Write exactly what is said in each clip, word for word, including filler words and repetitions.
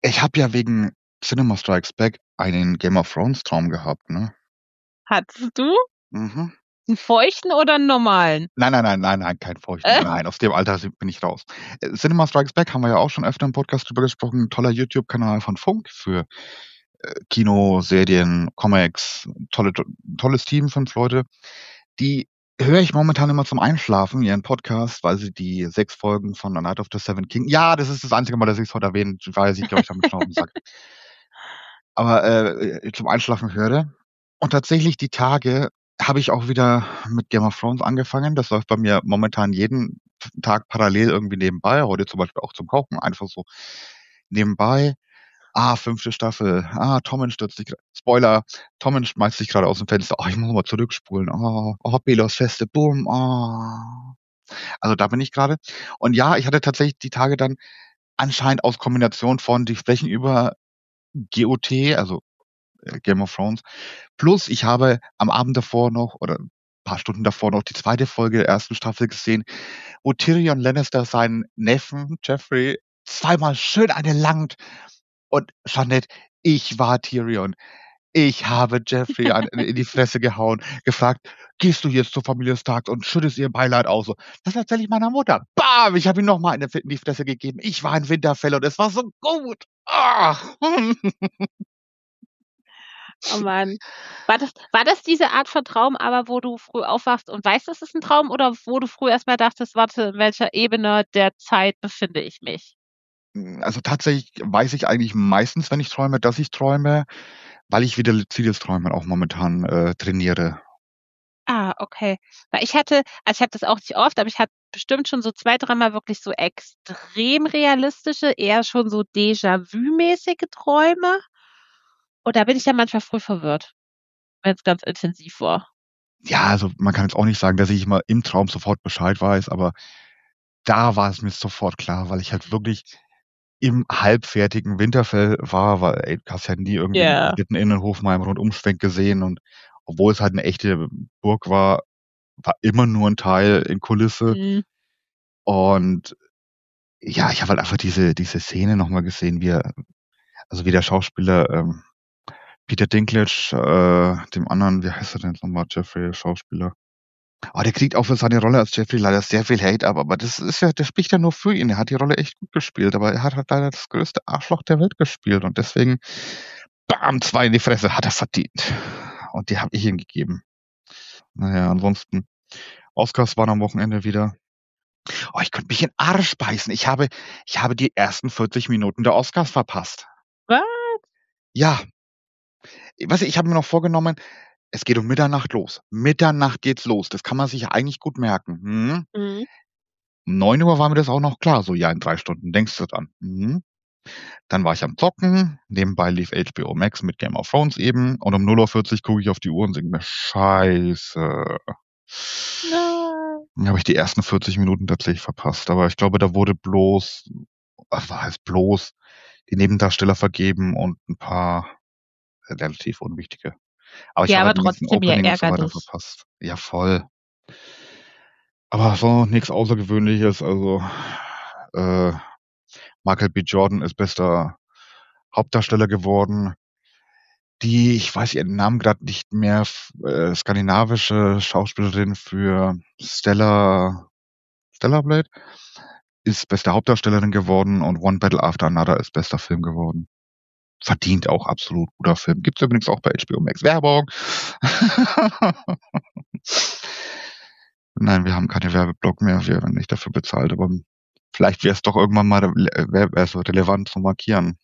Ich habe ja wegen Cinema Strikes Back einen Game of Thrones Traum gehabt, ne? Hattest du Mhm. einen feuchten oder einen normalen? Nein, nein, nein, nein, nein, kein feuchten. Äh, Nein, aus dem Alter si- bin ich raus. Äh, Cinema Strikes Back haben wir ja auch schon öfter im Podcast drüber gesprochen. Toller YouTube-Kanal von Funk für äh, Kino, Serien, Comics. Tolle, to- tolles Team, fünf Leute. Die höre ich momentan immer zum Einschlafen, ihren Podcast, weil sie die sechs Folgen von A Night of the Seven King. Ja, das ist das einzige Mal, dass ich es heute erwähne, weil ich glaube, ich damit schon auf den Sack. Aber äh, zum Einschlafen höre. Und tatsächlich die Tage habe ich auch wieder mit Game of Thrones angefangen. Das läuft bei mir momentan jeden Tag parallel irgendwie nebenbei. Heute zum Beispiel auch zum Kochen, einfach so nebenbei. Ah, fünfte Staffel. Ah, Tommen stürzt sich. gra- Spoiler, Tommen schmeißt sich gerade aus dem Fenster. Oh, ich muss mal zurückspulen. Oh, oh Belos Feste. Boom. Oh. Also da bin ich gerade. Und ja, ich hatte tatsächlich die Tage dann anscheinend aus Kombination von, die sprechen über G O T, also äh, Game of Thrones. Plus, ich habe am Abend davor noch oder ein paar Stunden davor noch die zweite Folge der ersten Staffel gesehen, wo Tyrion Lannister seinen Neffen Joffrey zweimal schön eine langt. Und Jeanette, ich war Tyrion. Ich habe Joffrey an, in die Fresse gehauen, gefragt, gehst du jetzt zur Familie Stark und schüttest ihr Beileid aus? So, das erzähle ich meiner Mutter. Bam! Ich habe ihm nochmal eine in die Fresse gegeben. Ich war ein Winterfell und es war so gut. Ah. oh Mann. War das, war das diese Art von Traum, aber wo du früh aufwachst und weißt, das ist ein Traum, oder wo du früh erstmal dachtest, warte, in welcher Ebene der Zeit befinde ich mich? Also tatsächlich weiß ich eigentlich meistens, wenn ich träume, dass ich träume, weil ich wieder luzides Träumen auch momentan äh, trainiere. Ah, okay. Weil ich hatte, also ich habe das auch nicht oft, aber ich hatte bestimmt schon so zwei, dreimal wirklich so extrem realistische, eher schon so Déjà-vu-mäßige Träume. Und da bin ich dann manchmal früh verwirrt, wenn es ganz intensiv war. Ja, also man kann jetzt auch nicht sagen, dass ich immer im Traum sofort Bescheid weiß, aber da war es mir sofort klar, weil ich halt wirklich im halbfertigen Winterfell war, weil ey, du hast ja nie irgendwie den Ja. kompletten Innenhof mal im Rundumschwenk gesehen und obwohl es halt eine echte Burg war, war immer nur ein Teil in Kulisse Mhm. und ja, ich habe halt einfach diese diese Szene noch mal gesehen, wie er also wie der Schauspieler, ähm, Peter Dinklage, äh, dem anderen, wie heißt er denn jetzt noch mal, Jeffrey, der Schauspieler? Oh, der kriegt auch für seine Rolle als Jeffrey leider sehr viel Hate ab, aber das ist ja, der spricht ja nur für ihn. Er hat die Rolle echt gut gespielt, aber er hat halt leider das größte Arschloch der Welt gespielt und deswegen, bam, zwei in die Fresse, hat er verdient. Und die habe ich ihm gegeben. Naja, ansonsten, Oscars waren am Wochenende wieder. Oh, ich könnte mich in den Arsch beißen. Ich habe, ich habe die ersten vierzig Minuten der Oscars verpasst. Was? Ja, weißt du, ich habe mir noch vorgenommen, es geht um Mitternacht los. Mitternacht geht's los. Das kann man sich ja eigentlich gut merken. Hm? Mhm. Um neun Uhr war mir das auch noch klar. So, ja, in drei Stunden denkst du dran. Mhm. Dann war ich am Zocken. Nebenbei lief H B O Max mit Game of Thrones eben. Und um null Uhr vierzig gucke ich auf die Uhr und denke mir, scheiße. Nein. Dann habe ich die ersten vierzig Minuten tatsächlich verpasst. Aber ich glaube, da wurde bloß, was heißt bloß, die Nebendarsteller vergeben und ein paar relativ unwichtige. Aber ich Ja, habe aber halt den ganzen trotzdem ja Opening und so weiter ärgerlich. verpasst. Ja, voll. Aber so nichts Außergewöhnliches. Also, äh, Michael B. Jordan ist bester Hauptdarsteller geworden. Die, ich weiß ihren Namen gerade nicht mehr, f- äh, skandinavische Schauspielerin für Stella, Stella Blade ist beste Hauptdarstellerin geworden und One Battle After Another ist bester Film geworden. Verdient auch absolut guter Film. Gibt's übrigens auch bei H B O Max. Werbung! Nein, wir haben keine Werbeblock mehr. Wir werden nicht dafür bezahlt, aber vielleicht wäre es doch irgendwann mal re- wär, wär so relevant zu markieren.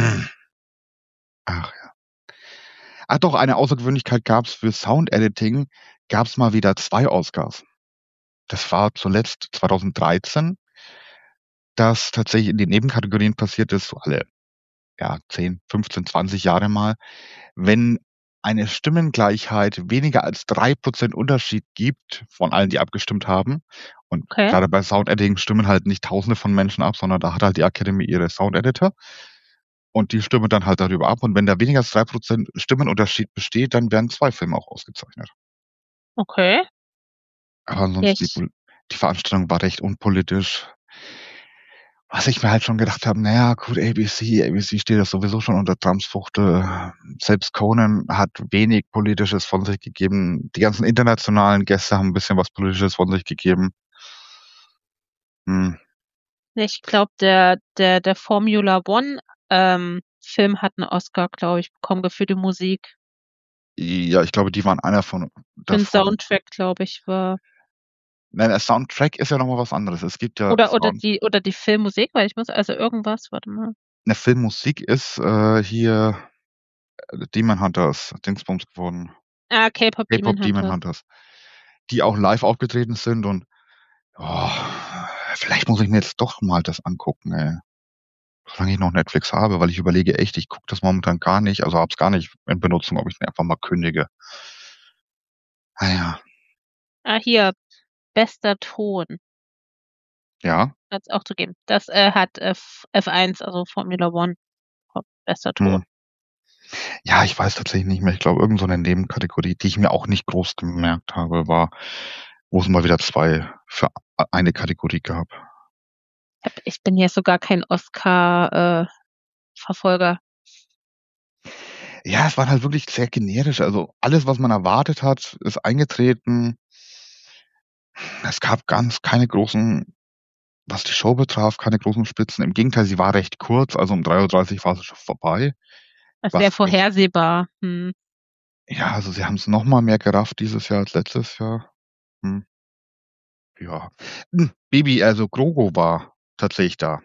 Ach ja. Ach doch, eine Außergewöhnlichkeit gab's für Sound Editing, gab's mal wieder zwei Oscars. Das war zuletzt zwanzig dreizehn, dass tatsächlich in den Nebenkategorien passiert ist, so alle ja, zehn, fünfzehn, zwanzig Jahre mal, wenn eine Stimmengleichheit weniger als drei Prozent Unterschied gibt von allen, die abgestimmt haben. Und Okay. gerade bei Sound Editing stimmen halt nicht Tausende von Menschen ab, sondern da hat halt die Academy ihre Sound Editor und die stimmen dann halt darüber ab. Und wenn da weniger als drei Prozent Stimmenunterschied besteht, dann werden zwei Filme auch ausgezeichnet. Okay. Aber Ja, ansonsten die, ich, Pol- die Veranstaltung war recht unpolitisch. Was ich mir halt schon gedacht habe, naja, gut, A B C, A B C steht das sowieso schon unter Trumps Fuchtel. Selbst Conan hat wenig Politisches von sich gegeben. Die ganzen internationalen Gäste haben ein bisschen was Politisches von sich gegeben. Hm. Ich glaube, der, der, der Formula One ähm, Film hat einen Oscar, glaube ich, bekommen für die Musik. Ja, ich glaube, die waren einer von Für den davon. Soundtrack, glaube ich, war. Nein, der Soundtrack ist ja nochmal was anderes. Es gibt ja Oder, oder Sound die, oder die Filmmusik, weil ich muss, also irgendwas, warte mal. eine Filmmusik ist äh, hier äh, Demon Hunters, Dingsbums geworden. Ah, K-Pop Demon K-Pop Demon Hunter. Hunters. Die auch live aufgetreten sind und oh, vielleicht muss ich mir jetzt doch mal das angucken, ey. Solange ich noch Netflix habe, weil ich überlege echt, ich gucke das momentan gar nicht, also hab's gar nicht in Benutzung, ob ich den einfach mal kündige. Naja, Ah, hier, bester Ton. ja. Hat's auch zu geben. Das äh, hat F, F1, also Formula One. Bester Ton. Hm. Ja, ich weiß tatsächlich nicht mehr. Ich glaube, irgend so eine Nebenkategorie, die ich mir auch nicht groß gemerkt habe, war, wo es mal wieder zwei für eine Kategorie gab. Ich bin hier sogar kein Oscar-Verfolger. Ja, es waren halt wirklich sehr generisch. Also alles, was man erwartet hat, ist eingetreten. Es gab ganz keine großen, was die Show betraf, keine großen Spitzen. Im Gegenteil, sie war recht kurz, also um drei Uhr dreißig war sie schon vorbei. Das Was wäre echt, vorhersehbar. Hm. ja, also sie haben es noch mal mehr gerafft dieses Jahr als letztes Jahr. Hm, ja. Hm, Baby, also Grogo war tatsächlich da.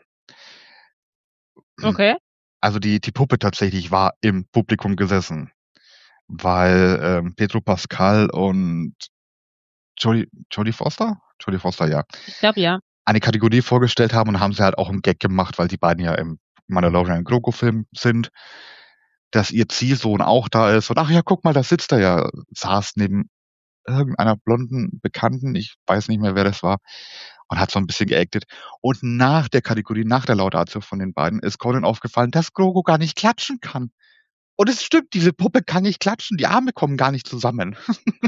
Okay. Also die, die Puppe tatsächlich war im Publikum gesessen, weil ähm, Pedro Pascal und Jodie, Jodie Foster? Jodie Foster, ja. Ich glaube ja. Eine Kategorie vorgestellt haben und haben sie halt auch im Gag gemacht, weil die beiden ja im Mandalorian Grogu-Film sind, dass ihr Ziehsohn auch da ist. Und ach ja, guck mal, da sitzt er ja, saß neben irgendeiner blonden Bekannten, ich weiß nicht mehr, wer das war, und hat so ein bisschen geactet. Und nach der Kategorie, nach der Laudatio von den beiden, ist Conan aufgefallen, dass Grogu gar nicht klatschen kann. Und es stimmt, diese Puppe kann nicht klatschen, die Arme kommen gar nicht zusammen.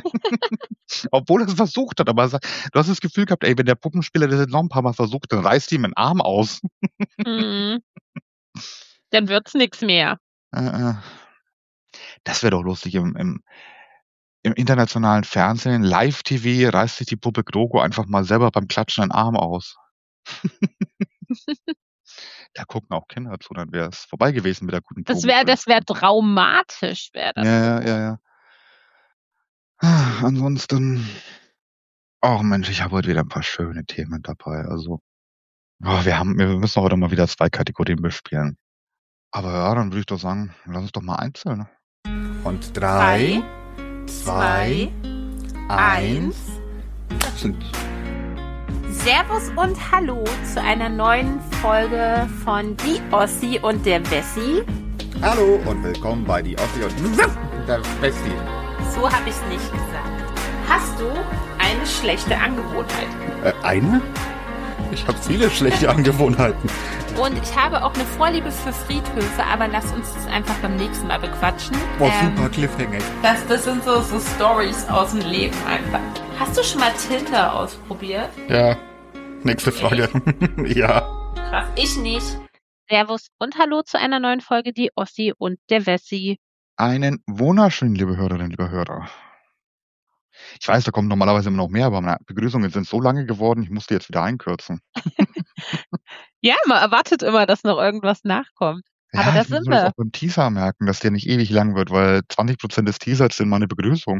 Obwohl er es versucht hat, aber du hast das Gefühl gehabt, ey, wenn der Puppenspieler das jetzt noch ein paar Mal versucht, dann reißt ihm einen Arm aus. Hm. Dann wird's nix mehr. Äh, äh. Das wäre doch lustig. Im, im, Im internationalen Fernsehen, Live-T V, reißt sich die Puppe Grogu einfach mal selber beim Klatschen einen Arm aus. Da gucken auch Kinder zu, dann wäre es vorbei gewesen mit der guten Das wäre, Grogu-Film. das wäre traumatisch, wäre das. Ja, ja, ja, ja. Ah, ansonsten, oh Mensch, ich habe heute wieder ein paar schöne Themen dabei. Also, oh, wir haben, wir müssen heute mal wieder zwei Kategorien bespielen. Aber ja, dann würde ich doch sagen, lass uns doch mal einzeln. Und drei, zwei, eins. Servus und Hallo zu einer neuen Folge von Die Ossi und der Wessi. Hallo und willkommen bei die Ossi und der Wessi. So habe ich es nicht gesagt. Hast du eine schlechte Angewohnheit? Äh, eine? Ich habe viele schlechte Angewohnheiten. Und ich habe auch eine Vorliebe für Friedhöfe, aber lass uns das einfach beim nächsten Mal bequatschen. Boah, super Cliffhanger. Das, das sind so, so Stories aus dem Leben einfach. Hast du schon mal Tinder ausprobiert? Ja, nächste Frage. Ja. Krass, ich nicht. Servus und Hallo zu einer neuen Folge Die Ossi und der Wessi. Einen wunderschönen, liebe Hörerinnen, liebe Hörer. Ich weiß, da kommt normalerweise immer noch mehr, aber meine Begrüßungen sind so lange geworden, ich musste jetzt wieder einkürzen. Ja, man erwartet immer, dass noch irgendwas nachkommt. Ja, Aber da ich muss sind mir das wir. auch beim Teaser merken, dass der nicht ewig lang wird, weil zwanzig Prozent des Teasers sind meine Begrüßung.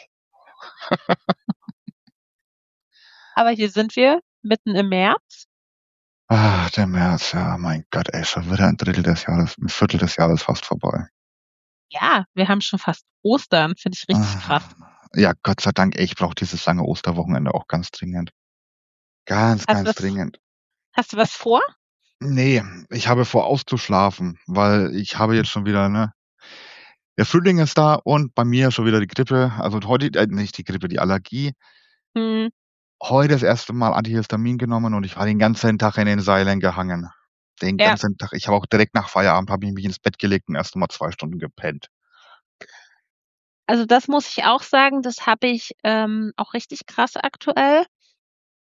Aber hier sind wir, mitten im März. Ah, der März, ja, mein Gott, ey, schon wieder ein Drittel des Jahres, ein Viertel des Jahres fast vorbei. Ja, wir haben schon fast Ostern, finde ich richtig Ah, krass. Ja, Gott sei Dank, ey, ich brauche dieses lange Osterwochenende auch ganz dringend. Ganz, Hast du ganz was, dringend. hast du was vor? Nee, ich habe vor auszuschlafen, weil ich habe jetzt schon wieder, ne, der Frühling ist da und bei mir schon wieder die Grippe, also heute, äh, nicht die Grippe, die Allergie. Hm, Heute das erste Mal Antihistamin genommen und ich war den ganzen Tag in den Seilen gehangen. Den Ja. ganzen Tag. Ich habe auch direkt nach Feierabend habe ich mich ins Bett gelegt und erst mal zwei Stunden gepennt. Also das muss ich auch sagen, das habe ich ähm, auch richtig krass aktuell.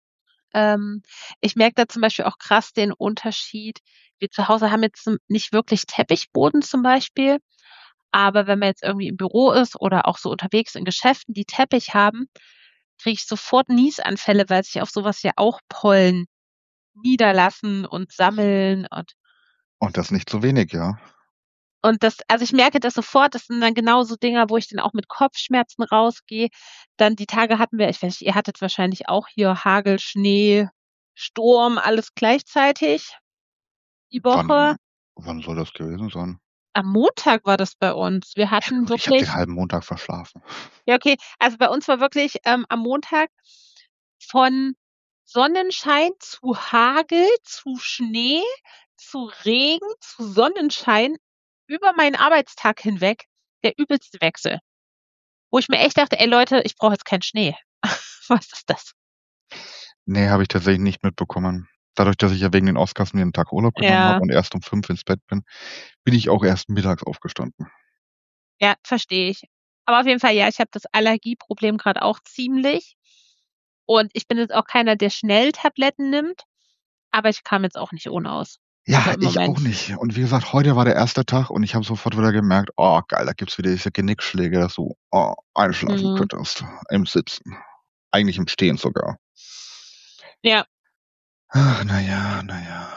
Ähm, ich merke da zum Beispiel auch krass den Unterschied. Wir zu Hause haben jetzt zum- nicht wirklich Teppichboden zum Beispiel, aber wenn man jetzt irgendwie im Büro ist oder auch so unterwegs in Geschäften, die Teppich haben, kriege ich sofort Niesanfälle, weil sich auf sowas ja auch Pollen niederlassen und sammeln und Und das nicht so wenig, ja. und das, also ich merke das sofort, das sind dann genau so Dinger, wo ich dann auch mit Kopfschmerzen rausgehe. Dann die Tage hatten wir, ich weiß nicht, ihr hattet wahrscheinlich auch hier Hagel, Schnee, Sturm, alles gleichzeitig die Woche. Wann, wann soll das gewesen sein? Am Montag war das bei uns. Wir Ja hatten gut, ich habe den wirklich, halben Montag verschlafen. ja okay, also bei uns war wirklich ähm, am Montag von Sonnenschein zu Hagel, zu Schnee, zu Regen, zu Sonnenschein über meinen Arbeitstag hinweg der übelste Wechsel. Wo ich mir echt dachte, ey Leute, ich brauche jetzt keinen Schnee. Was ist das? Nee, habe ich tatsächlich nicht mitbekommen. Dadurch, dass ich ja wegen den Oscars mir einen Tag Urlaub genommen Ja. habe und erst um fünf ins Bett bin, bin ich auch erst mittags aufgestanden. Ja, verstehe ich. Aber auf jeden Fall, ja, ich habe das Allergieproblem gerade auch ziemlich. Und ich bin jetzt auch keiner, der schnell Tabletten nimmt. Aber ich kam jetzt auch nicht ohne aus. Ja, Also im ich Moment. auch nicht. Und wie gesagt, heute war der erste Tag und ich habe sofort wieder gemerkt, oh geil, da gibt's wieder diese Genickschläge, dass du oh, einschlafen Mhm. könntest. Im Sitzen. Eigentlich im Stehen sogar. Ja, Ach, naja, naja.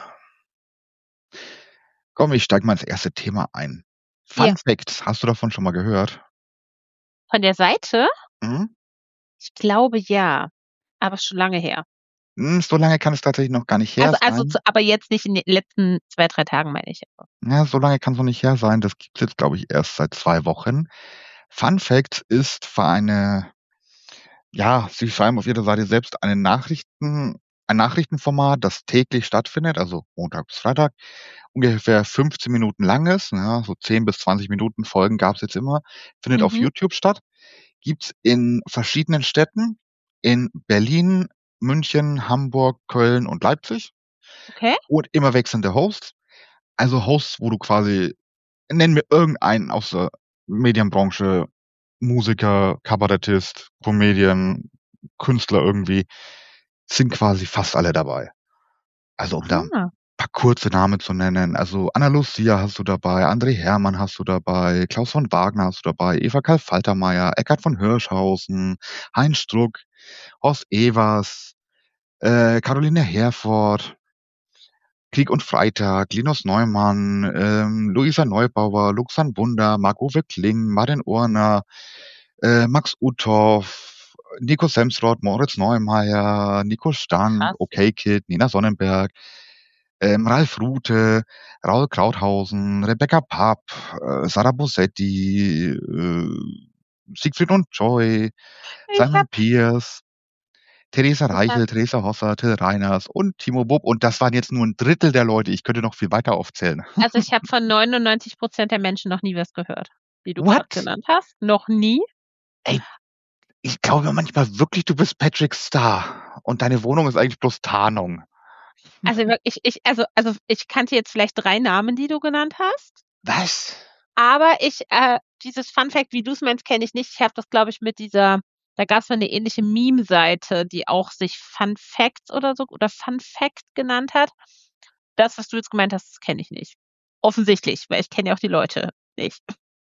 Komm, ich steig mal ins erste Thema ein. Fun Ja. Facts, hast du davon schon mal gehört? von der Seite? Hm? Ich glaube ja. Aber schon lange her. Hm, so lange kann es tatsächlich noch gar nicht her Also, also sein. zu, aber jetzt nicht in den letzten zwei, drei Tagen, meine ich. Ja, so lange kann es noch nicht her sein. Das gibt's jetzt, glaube ich, erst seit zwei Wochen. Fun Fact ist für eine, ja, sie schreiben auf ihrer Seite selbst eine Nachrichten, ein Nachrichtenformat, das täglich stattfindet, also Montag bis Freitag, ungefähr fünfzehn Minuten lang ist, ja, so zehn bis zwanzig Minuten Folgen gab's jetzt immer, findet auf Mhm. YouTube statt, gibt's in verschiedenen Städten, in Berlin, München, Hamburg, Köln und Leipzig Okay. und immer wechselnde Hosts. Also Hosts, wo du quasi, nenn mir irgendeinen aus der Medienbranche, Musiker, Kabarettist, Comedian, Künstler irgendwie, sind quasi fast alle dabei. Also um da ein Ah, paar kurze Namen zu nennen. Also Anna Lucia hast du dabei, André Hermann hast du dabei, Klaus von Wagner hast du dabei, Eva Karl Faltermeier, Eckhard von Hirschhausen, Heinz Struck, Horst Evers, äh, Caroline Herford, Krieg und Freitag, Linus Neumann, ähm, Luisa Neubauer, Luxan Wunder, Marc-Uwe Kling, Martin Urner, äh, Max Uthoff, Nico Semsrott, Moritz Neumeier, Nico Stang, krass. Okay Kid, Nina Sonnenberg, ähm, Ralf Rute, Raul Krauthausen, Rebecca Papp, äh, Sarah Bosetti, äh, Siegfried und Joy, Ich Simon hab, Pierce, Theresa ich hab, Reichel, Theresa Hosser, Till Reiners und Timo Bob. Und das waren jetzt nur ein Drittel der Leute. Ich könnte noch viel weiter aufzählen. also ich habe von neunundneunzig Prozent der Menschen noch nie was gehört, die du gerade What? genannt hast. Noch nie. Ey, ich glaube manchmal wirklich, du bist Patrick Star. Und deine Wohnung ist eigentlich bloß Tarnung. Also wirklich, ich, also, also ich kannte jetzt vielleicht drei Namen, die du genannt hast. Was? Aber ich, äh, dieses Fun Fact, wie du es meinst, kenne ich nicht. Ich habe das, glaube ich, mit dieser, da gab es eine ähnliche Meme-Seite, die auch sich Fun Facts oder so oder Fun Fact genannt hat. Das, was du jetzt gemeint hast, das kenne ich nicht. Offensichtlich, weil ich kenne ja auch die Leute nicht.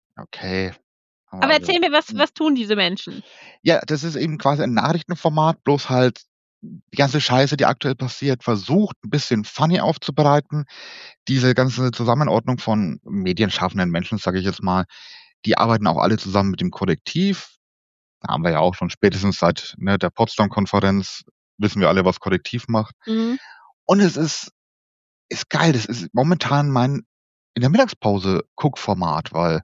Okay. Aber Also, erzähl mir, was, hm. was tun diese Menschen? Ja, das ist eben quasi ein Nachrichtenformat, bloß halt die ganze Scheiße, die aktuell passiert, versucht ein bisschen funny aufzubereiten. Diese ganze Zusammenordnung von medienschaffenden Menschen, sage ich jetzt mal, die arbeiten auch alle zusammen mit dem Kollektiv. Da haben wir ja auch schon spätestens seit ne, der Potsdam-Konferenz, wissen wir alle, was Kollektiv macht. Mhm. Und es ist, ist geil. Das ist momentan mein in der Mittagspause Guckformat, weil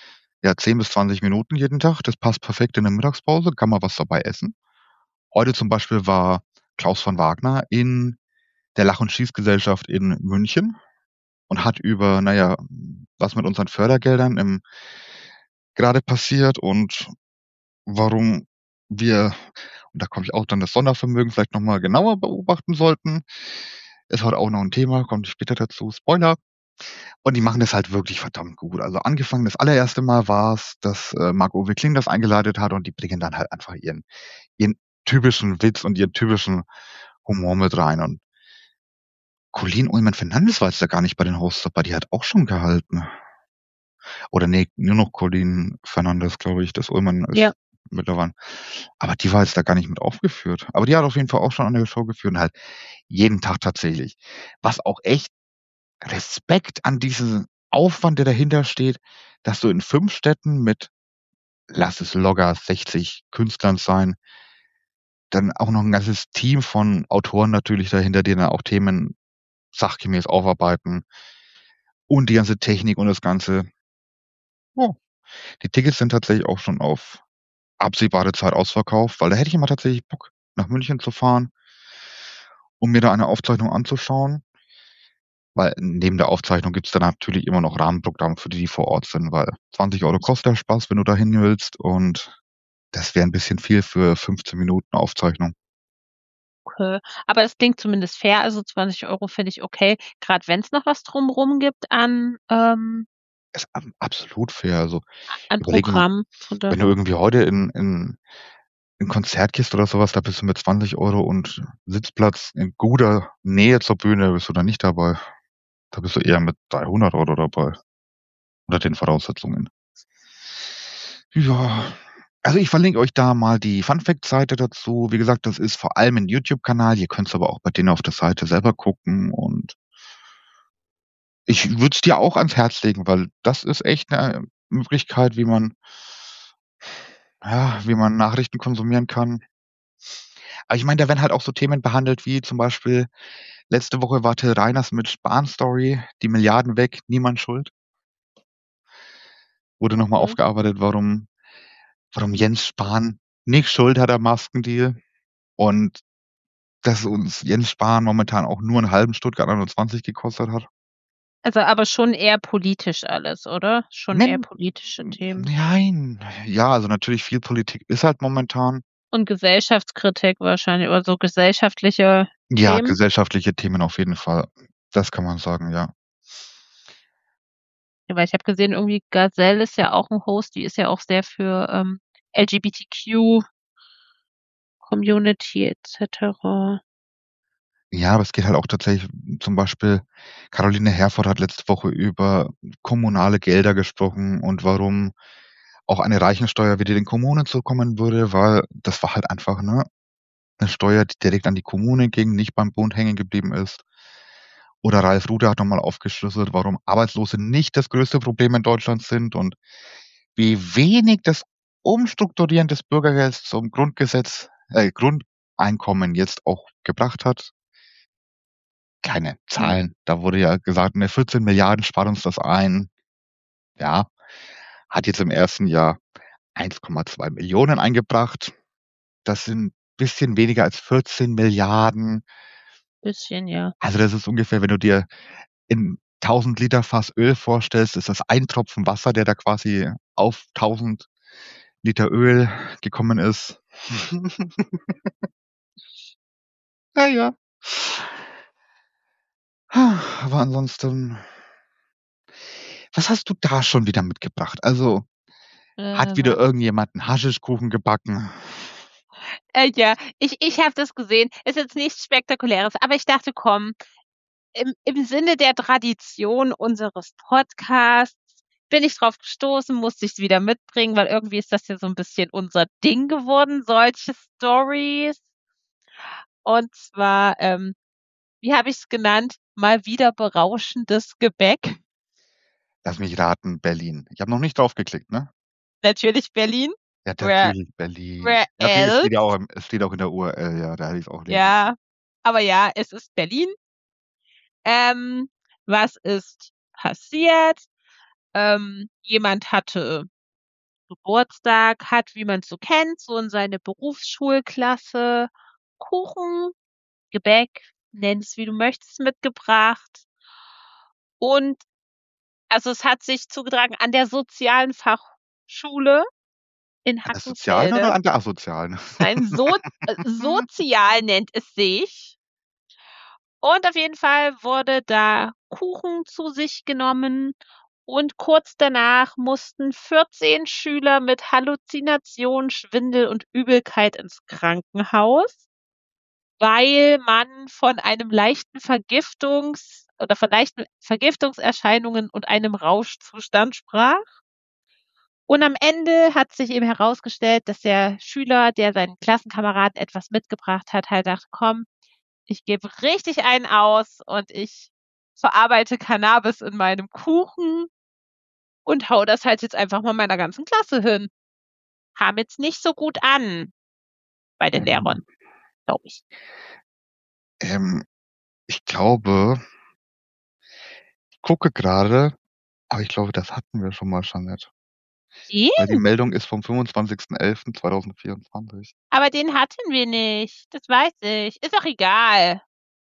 ja zehn bis zwanzig Minuten jeden Tag, das passt perfekt in der Mittagspause, kann man was dabei essen. Heute zum Beispiel war Klaus von Wagner in der Lach- und Schießgesellschaft in München und hat über, naja, was mit unseren Fördergeldern im, gerade passiert und warum wir, und da komme ich auch dann das Sondervermögen vielleicht nochmal genauer beobachten sollten. Ist heute auch noch ein Thema, kommt später dazu, Spoiler. Und die machen das halt wirklich verdammt gut. Also angefangen, das allererste Mal war es, dass äh, Marc-Uwe Kling das eingeleitet hat und die bringen dann halt einfach ihren, ihren typischen Witz und ihren typischen Humor mit rein. Und Colleen Ullmann-Fernandes war jetzt ja gar nicht bei den Hosts dabei, die hat auch schon gehalten. Oder nee, nur noch Colleen Fernandes, glaube ich, das Ullmann ist Ja. mittlerweile. Aber die war jetzt da gar nicht mit aufgeführt. Aber die hat auf jeden Fall auch schon an der Show geführt und halt jeden Tag tatsächlich. Was auch echt Respekt an diesen Aufwand, der dahinter steht, dass du in fünf Städten mit, lass es locker sechzig Künstlern sein, dann auch noch ein ganzes Team von Autoren natürlich dahinter, die dann auch Themen sachgemäß aufarbeiten und die ganze Technik und das Ganze. Oh, die Tickets sind tatsächlich auch schon auf absehbare Zeit ausverkauft, weil da hätte ich immer tatsächlich Bock, nach München zu fahren, um mir da eine Aufzeichnung anzuschauen. Weil neben der Aufzeichnung gibt's dann natürlich immer noch Rahmenprogramme für die, die vor Ort sind, weil zwanzig Euro kostet der Spaß, wenn du da hin willst und das wäre ein bisschen viel für fünfzehn Minuten Aufzeichnung. Okay. Aber es klingt zumindest fair, also zwanzig Euro finde ich okay, gerade wenn es noch was drumrum gibt an, ähm, Ist ab absolut fair. Also, an überlege mal, Programm. Von wenn daher. du irgendwie heute in in in Konzert gehst oder sowas, da bist du mit zwanzig Euro und Sitzplatz in guter Nähe zur Bühne bist du da nicht dabei. Da bist du eher mit dreihundert Euro dabei, unter den Voraussetzungen. Ja, also ich verlinke euch da mal die Fun-Fact-Seite dazu. Wie gesagt, das ist vor allem 'n YouTube-Kanal. Ihr könnt's aber auch bei denen auf der Seite selber gucken und ich würde es dir auch ans Herz legen, weil das ist echt 'ne Möglichkeit, wie man ja, wie man Nachrichten konsumieren kann. Aber ich meine, da werden halt auch so Themen behandelt wie zum Beispiel letzte Woche war Till Reiners mit Spahn-Story, die Milliarden weg, niemand schuld. Wurde noch mal Mhm. aufgearbeitet, warum warum Jens Spahn nicht Schuld hat am Maskendeal und dass uns Jens Spahn momentan auch nur 'n halben Stuttgart einundzwanzig gekostet hat. Also, aber schon eher politisch alles, oder? Schon eher Nen politische Themen. Nein. Ja, also natürlich viel Politik ist halt momentan. Und Gesellschaftskritik wahrscheinlich oder so gesellschaftliche Ja, Themen? gesellschaftliche Themen auf jeden Fall. Das kann man sagen, ja. Ja, weil ich habe gesehen, irgendwie Gazelle ist ja auch 'n Host, die ist ja auch sehr für, ähm, L G B T Q Community et cetera. Ja, aber es geht halt auch tatsächlich zum Beispiel Caroline Herfurth hat letzte Woche über kommunale Gelder gesprochen und warum auch eine Reichensteuer wieder den Kommunen zukommen würde, weil das war halt einfach, ne, 'ne Steuer, die direkt an die Kommune ging, nicht beim Bund hängen geblieben ist. Oder Ralf Rudher hat noch mal aufgeschlüsselt, warum Arbeitslose nicht das größte Problem in Deutschland sind und wie wenig das Umstrukturieren des Bürgergelds zum Grundgesetz äh, Grundeinkommen jetzt auch gebracht hat. Keine Mhm. Zahlen. Da wurde ja gesagt, ne, vierzehn Milliarden spart uns das ein. Ja, hat jetzt im ersten Jahr eins Komma zwei Millionen eingebracht. Das sind bisschen weniger als vierzehn Milliarden. Bisschen, ja. Also, das ist ungefähr, wenn du dir in tausend Liter Fass Öl vorstellst, ist das ein Tropfen Wasser, der da quasi auf tausend Liter Öl gekommen ist. Ja, ja. Aber ansonsten was hast du da schon wieder mitgebracht? Also, hat Äh, wieder warte. irgendjemand 'n Haschischkuchen gebacken? Äh, ja, ich ich habe das gesehen. Ist jetzt nichts Spektakuläres, aber ich dachte, komm, im im Sinne der Tradition unseres Podcasts bin ich drauf gestoßen, musste ich's wieder mitbringen, weil irgendwie ist das ja so 'n bisschen unser Ding geworden, solche Storys. Und zwar, ähm, wie habe ich's genannt? Mal wieder berauschendes Gebäck. Lass mich raten, Berlin. Ich habe noch nicht drauf geklickt, ne? Natürlich Berlin. Ja, Where natürlich Berlin. where Ja, okay, es else? steht ja auch im es steht auch in der U R L, ja, da hätte ich's auch lesen Ja, aber ja, es ist Berlin. Ähm, was ist passiert? Ähm, jemand hatte Geburtstag, hat, wie man's so kennt, so in seine Berufsschulklasse Kuchen, Gebäck, nenn's wie du möchtest, mitgebracht. Und also, es hat sich zugetragen an der sozialen Fachschule in An der sozialen Hackenfelde. oder an der asozialen? Nein, so äh, sozial nennt es sich. Und auf jeden Fall wurde da Kuchen zu sich genommen und kurz danach mussten vierzehn Schüler mit Halluzination, Schwindel und Übelkeit ins Krankenhaus. weil man von einem leichten Vergiftungs- oder von leichten Vergiftungserscheinungen und einem Rauschzustand sprach. Und am Ende hat sich eben herausgestellt, dass der Schüler, der seinen Klassenkameraden etwas mitgebracht hat, halt dachte, komm, ich gebe richtig einen aus und ich verarbeite Cannabis in meinem Kuchen und hau das halt jetzt einfach mal meiner ganzen Klasse hin. Kam jetzt nicht so gut an bei den Lehrern, glaube ich. Ähm, ich glaube, ich gucke gerade, aber ich glaube, das hatten wir schon mal, Jeanette. Weil die Den? Meldung ist vom fünfundzwanzigsten elften zweitausendvierundzwanzig. Aber den hatten wir nicht. Das weiß ich. Ist doch egal.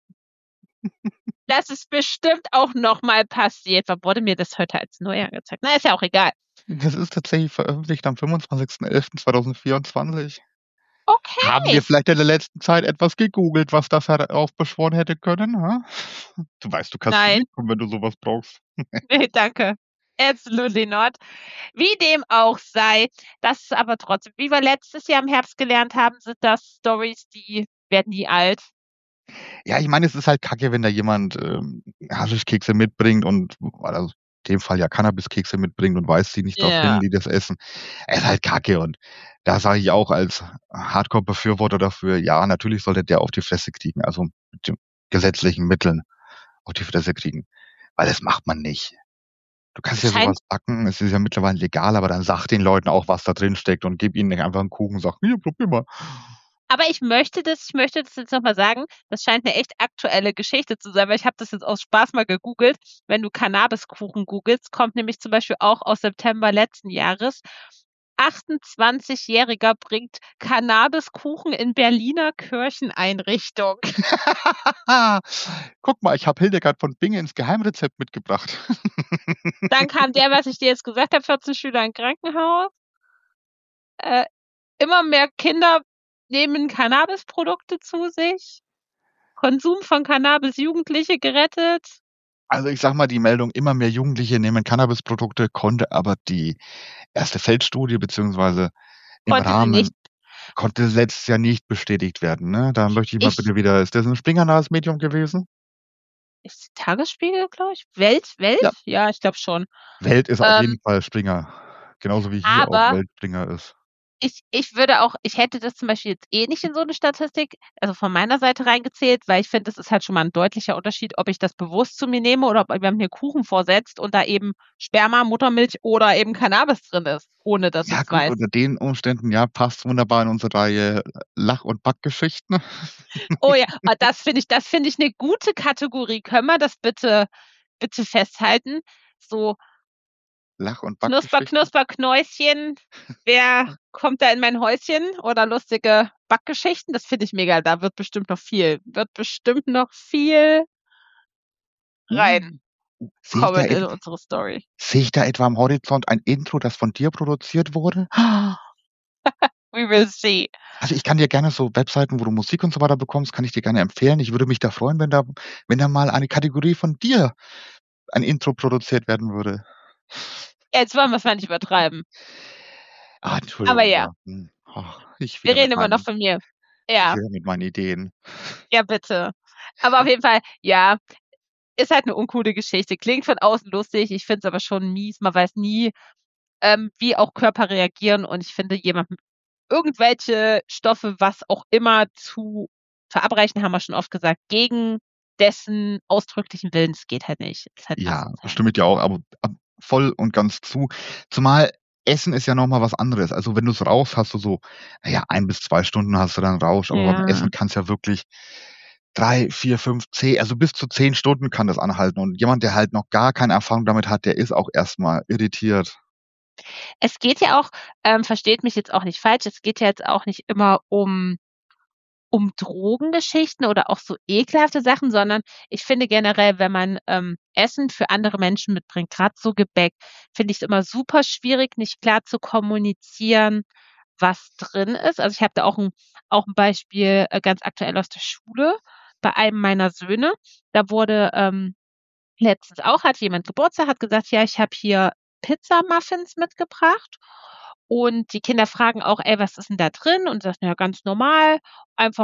Das ist bestimmt auch nochmal passiert. Warum wurde mir das heute als neu angezeigt? Na, ist ja auch egal. Das ist tatsächlich veröffentlicht am fünfundzwanzigsten elften zweitausendvierundzwanzig. Okay. Haben wir vielleicht in der letzten Zeit etwas gegoogelt, was das heraufbeschworen hätte können? Ha? Du weißt, du kannst zu Nein. mir kommen, wenn du sowas brauchst. Nee, danke. Absolutely not. Wie dem auch sei, das ist aber trotzdem, wie wir letztes Jahr im Herbst gelernt haben, sind das Stories, die werden nie alt. Ja, ich meine, es ist halt kacke, wenn da jemand ähm, Haschischkekse mitbringt und, also in dem Fall ja Cannabiskekse mitbringt und weist sie nicht darauf Ja. hin, die das essen. Es ist halt kacke und da sage ich auch als Hardcore-Befürworter dafür, ja, natürlich sollte der auf die Fresse kriegen, also mit den gesetzlichen Mitteln auf die Fresse kriegen, weil das macht man nicht. Du kannst ja Scheint- sowas backen, es ist ja mittlerweile legal, aber dann sag den Leuten auch, was da drin steckt und gib ihnen nicht einfach einen Kuchen und sag, hier, probier mal. Aber ich möchte das, ich möchte das jetzt nochmal sagen, das scheint eine echt aktuelle Geschichte zu sein, weil ich habe das jetzt aus Spaß mal gegoogelt. Wenn du Cannabiskuchen googelst, kommt nämlich zum Beispiel auch aus September letzten Jahres. achtundzwanzigjähriger bringt Cannabiskuchen in Berliner Kircheneinrichtung. Guck mal, ich habe Hildegard von Bingen ins Geheimrezept mitgebracht. Dann kam der, was ich dir jetzt gesagt habe, vierzehn Schüler im Krankenhaus. Äh, immer mehr Kinder nehmen Cannabisprodukte zu sich. Konsum von Cannabis, Jugendliche gerettet. Also ich sag mal, die Meldung, immer mehr Jugendliche nehmen Cannabisprodukte, konnte aber die erste Feldstudie beziehungsweise im Konnte sie Rahmen nicht. konnte letztes Jahr nicht bestätigt werden. Ne? Da möchte ich mal Ich- bitte wieder, ist das ein springernahes Medium gewesen? Ist Tagesspiegel, glaube ich. Welt, Welt? Ja. Ja, ich glaube schon. Welt ist auf Ähm, jeden Fall Springer. Genauso wie hier aber- auch Welt Springer ist. Ich, ich würde auch, ich hätte das zum Beispiel jetzt eh nicht in so eine Statistik, also von meiner Seite reingezählt, weil ich finde, das ist halt schon mal ein deutlicher Unterschied, ob ich das bewusst zu mir nehme oder ob jemand mir Kuchen vorsetzt und da eben Sperma, Muttermilch oder eben Cannabis drin ist, ohne dass ich Ja es gut, weiß. unter den Umständen, ja, passt wunderbar in unsere Reihe Lach- und Backgeschichten. Oh ja, ah, das finde ich, das finde ich eine gute Kategorie. Können wir das bitte, bitte festhalten? So Lach- und Knusper, Backgeschichten. Knusper, Knäuschen. Wer kommt da in mein Häuschen? Oder lustige Backgeschichten? Das finde ich mega. Da wird bestimmt noch viel, wird bestimmt noch viel rein Uh, Sehe ich, da kommen in et- unsere Story. sehe ich da etwa am Horizont ein Intro, das von dir produziert wurde? We will see. Also ich kann dir gerne so Webseiten, wo du Musik und so weiter bekommst, kann ich dir gerne empfehlen. Ich würde mich da freuen, wenn da, wenn da mal eine Kategorie von dir ein Intro produziert werden würde. Jetzt wollen wir es mal nicht übertreiben. Ah, Entschuldigung. Aber ja. Hm. Ach, ich Wir wieder reden mit immer noch meinen, von mir. Ja, ich wieder mit meinen Ideen. ja, bitte. Aber auf jeden Fall, ja, ist halt eine uncoole Geschichte. Klingt von außen lustig. Ich finde es aber schon mies. Man weiß nie, ähm, wie auch Körper reagieren. Und ich finde, jemandem irgendwelche Stoffe, was auch immer, zu verabreichen, haben wir schon oft gesagt, gegen dessen ausdrücklichen Willen, das geht halt nicht. Das ist halt Ja, asozial. stimme ich dir auch, aber ab- voll und ganz zu. Zumal Essen ist ja nochmal was anderes. Also wenn du es rauchst, hast du so, naja, ein bis zwei Stunden hast du dann Rausch, aber beim Ja. Essen kann es ja wirklich drei, vier, fünf, zehn, also bis zu zehn Stunden kann das anhalten. Und jemand, der halt noch gar keine Erfahrung damit hat, der ist auch erstmal irritiert. Es geht ja auch, ähm, versteht mich jetzt auch nicht falsch, es geht ja jetzt auch nicht immer um, um Drogengeschichten oder auch so ekelhafte Sachen, sondern ich finde generell, wenn man ähm, Essen für andere Menschen mitbringt, gerade so Gebäck, finde ich es immer super schwierig, nicht klar zu kommunizieren, was drin ist. Also ich habe da auch ein, auch ein Beispiel äh, ganz aktuell aus der Schule bei einem meiner Söhne. Da wurde ähm, letztens auch, hat jemand Geburtstag, hat gesagt, ja, ich habe hier Pizza-Muffins mitgebracht. Und die Kinder fragen auch, ey, was ist denn da drin? Und sagt, ja, ganz normal, einfach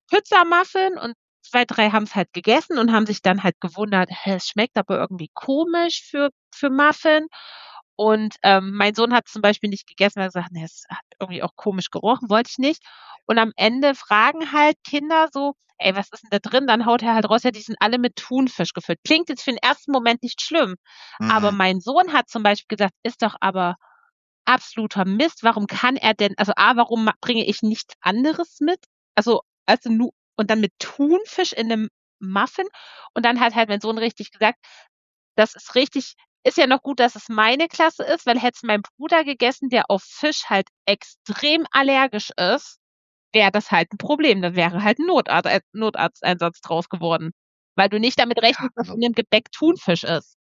Pizza-Muffin und zwei, drei haben es halt gegessen und haben sich dann halt gewundert, hä, es schmeckt aber irgendwie komisch für, für Muffin. Und ähm, mein Sohn hat zum Beispiel nicht gegessen, weil er gesagt, nee, es hat irgendwie auch komisch gerochen, wollte ich nicht. Und am Ende fragen halt Kinder so, ey, was ist denn da drin? Dann haut er halt raus, ja, die sind alle mit Thunfisch gefüllt. Klingt jetzt für den ersten Moment nicht schlimm. Aber Mhm. mein Sohn hat zum Beispiel gesagt, ist doch aber absoluter Mist. Warum kann er denn, also A, warum ma- bringe ich nichts anderes mit? Also, also nu, und dann mit Thunfisch in einem Muffin. Und dann hat halt mein Sohn richtig gesagt, das ist richtig, ist ja noch gut, dass es meine Klasse ist, weil hätte es mein Bruder gegessen, der auf Fisch halt extrem allergisch ist, wäre das halt ein Problem. Dann wäre halt ein Notarzt, äh, Notarzteinsatz draus geworden. Weil du nicht damit Ja, rechnest, dass also, in dem Gebäck Thunfisch ist.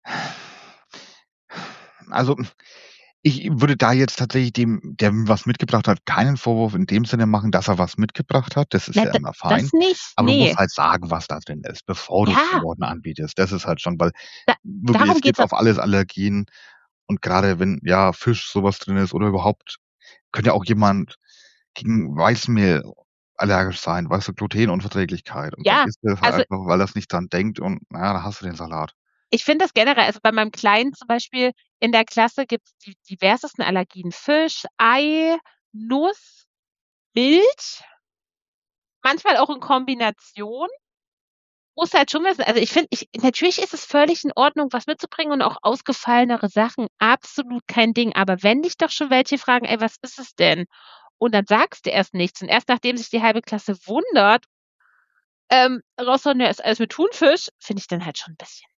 also ich würde da jetzt tatsächlich dem, der was mitgebracht hat, keinen Vorwurf in dem Sinne machen, dass er was mitgebracht hat. Das ist Na, ja d- immer das fein. nicht, Aber du nee. musst halt sagen, was da drin ist, bevor du es den Ja, Leuten anbietest. Das ist halt schon, weil da, wirklich, darum es gibt geht's auch. auf alles Allergien. Und gerade wenn, ja, Fisch sowas drin ist oder überhaupt, könnte ja auch jemand gegen Weißmehl allergisch sein, weißt du, Glutenunverträglichkeit. Und dann Ja, isst er das halt also einfach, weil er es nicht dran denkt und naja, da hast du den Salat. ich finde das generell, also bei meinem Kleinen zum Beispiel in der Klasse gibt es die diversesten Allergien. Fisch, Ei, Nuss, Milch, manchmal auch in Kombination. Muss halt schon wissen, also ich finde, ich, natürlich ist es völlig in Ordnung, was mitzubringen und auch ausgefallenere Sachen, absolut kein Ding. Aber wenn dich doch schon welche fragen, ey, was ist es denn? Und dann sagst du erst nichts. Und erst nachdem sich die halbe Klasse wundert, ähm, raushauen, ja, ist alles mit Thunfisch, finde ich dann halt schon ein bisschen,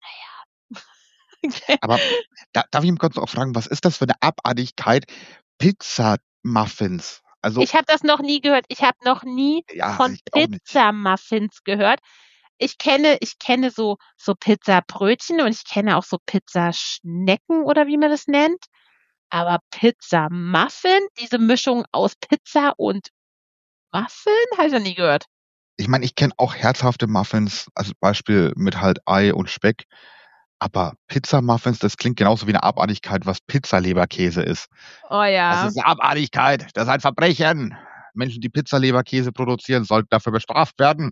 naja. Aber da, darf ich mich kurz auch fragen, was ist das für eine Abartigkeit? Pizza-Muffins. Also, Ich habe das noch nie gehört. Ich habe noch nie ja, von ich auch nicht. Pizza-Muffins gehört. Ich kenne, ich kenne so, so Pizzabrötchen und ich kenne auch so Pizzaschnecken oder wie man das nennt. Aber Pizza-Muffin, diese Mischung aus Pizza und Muffin, habe ich noch nie gehört. Ich meine, ich kenne auch herzhafte Muffins, also Beispiel mit halt Ei und Speck. Aber Pizza-Muffins, das klingt genauso wie eine Abartigkeit, was Pizzaleberkäse ist. Oh Das ja, ist eine Abartigkeit, das ist ein Verbrechen. Menschen, die Pizzaleberkäse produzieren, sollten dafür bestraft werden.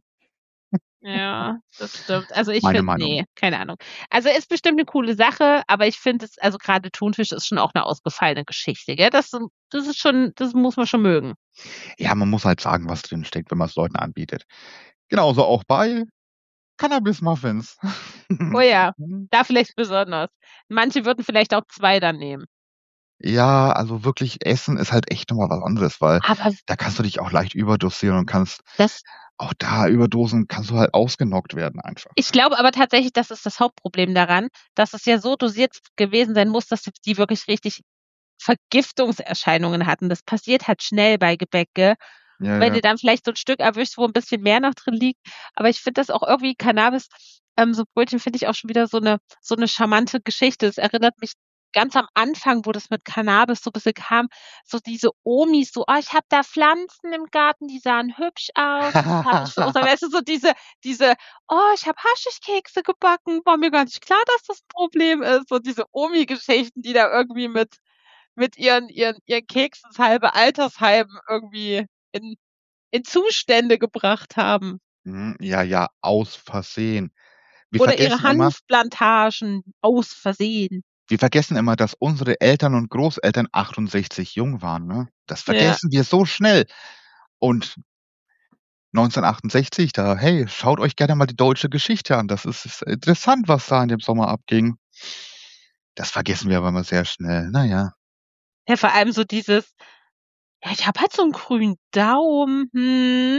ja, das stimmt. Also ich Meine finde, Meinung. nee, keine Ahnung. Also ist bestimmt eine coole Sache, aber ich finde es, also gerade Thunfisch ist schon auch eine ausgefallene Geschichte, gell? Das, das ist schon, das muss man schon mögen. Ja, man muss halt sagen, was drin steckt, wenn man es Leuten anbietet. Genauso auch bei Cannabis-Muffins. Oh ja, da vielleicht besonders. Manche würden vielleicht auch zwei dann nehmen. Ja, also wirklich Essen ist halt echt noch mal was anderes, weil Aber da kannst du dich auch leicht überdosieren und kannst das, auch da Überdosen kannst du halt ausgenockt werden einfach. ich glaube aber tatsächlich, das ist das Hauptproblem daran, dass es ja so dosiert gewesen sein muss, dass die wirklich richtig Vergiftungserscheinungen hatten. Das passiert halt schnell bei Gebäck, gell? Ja, Wenn ja. du dann vielleicht so ein Stück erwischst, wo ein bisschen mehr noch drin liegt. Aber ich finde das auch irgendwie Cannabis, ähm, so Brötchen finde ich auch schon wieder so eine, so eine charmante Geschichte. Es erinnert mich ganz am Anfang, wo das mit Cannabis so ein bisschen kam, so diese Omis, so, oh, ich habe da Pflanzen im Garten, die sahen hübsch aus. Das habe ich für uns. Weißt du, so diese, diese, oh, ich habe Haschischkekse gebacken, war mir gar nicht klar, dass das ein Problem ist. So diese Omi-Geschichten, die da irgendwie mit, mit ihren, ihren, ihren Keksen das halbe Altersheim irgendwie in, in Zustände gebracht haben. Mhm, ja, ja, aus Versehen. Wir Oder ihre vergessen immer Hanfplantagen aus Versehen. wir vergessen immer, dass unsere Eltern und Großeltern achtundsechzig jung waren, ne? Das Ja, vergessen wir so schnell. Und neunzehnhundertachtundsechzig, da, hey, schaut euch gerne mal die deutsche Geschichte an. Das ist ist interessant, was da in dem Sommer abging. Das vergessen wir aber immer sehr schnell. Na ja. ja, vor allem so dieses, ja, ich habe halt so einen grünen Daumen. Hm.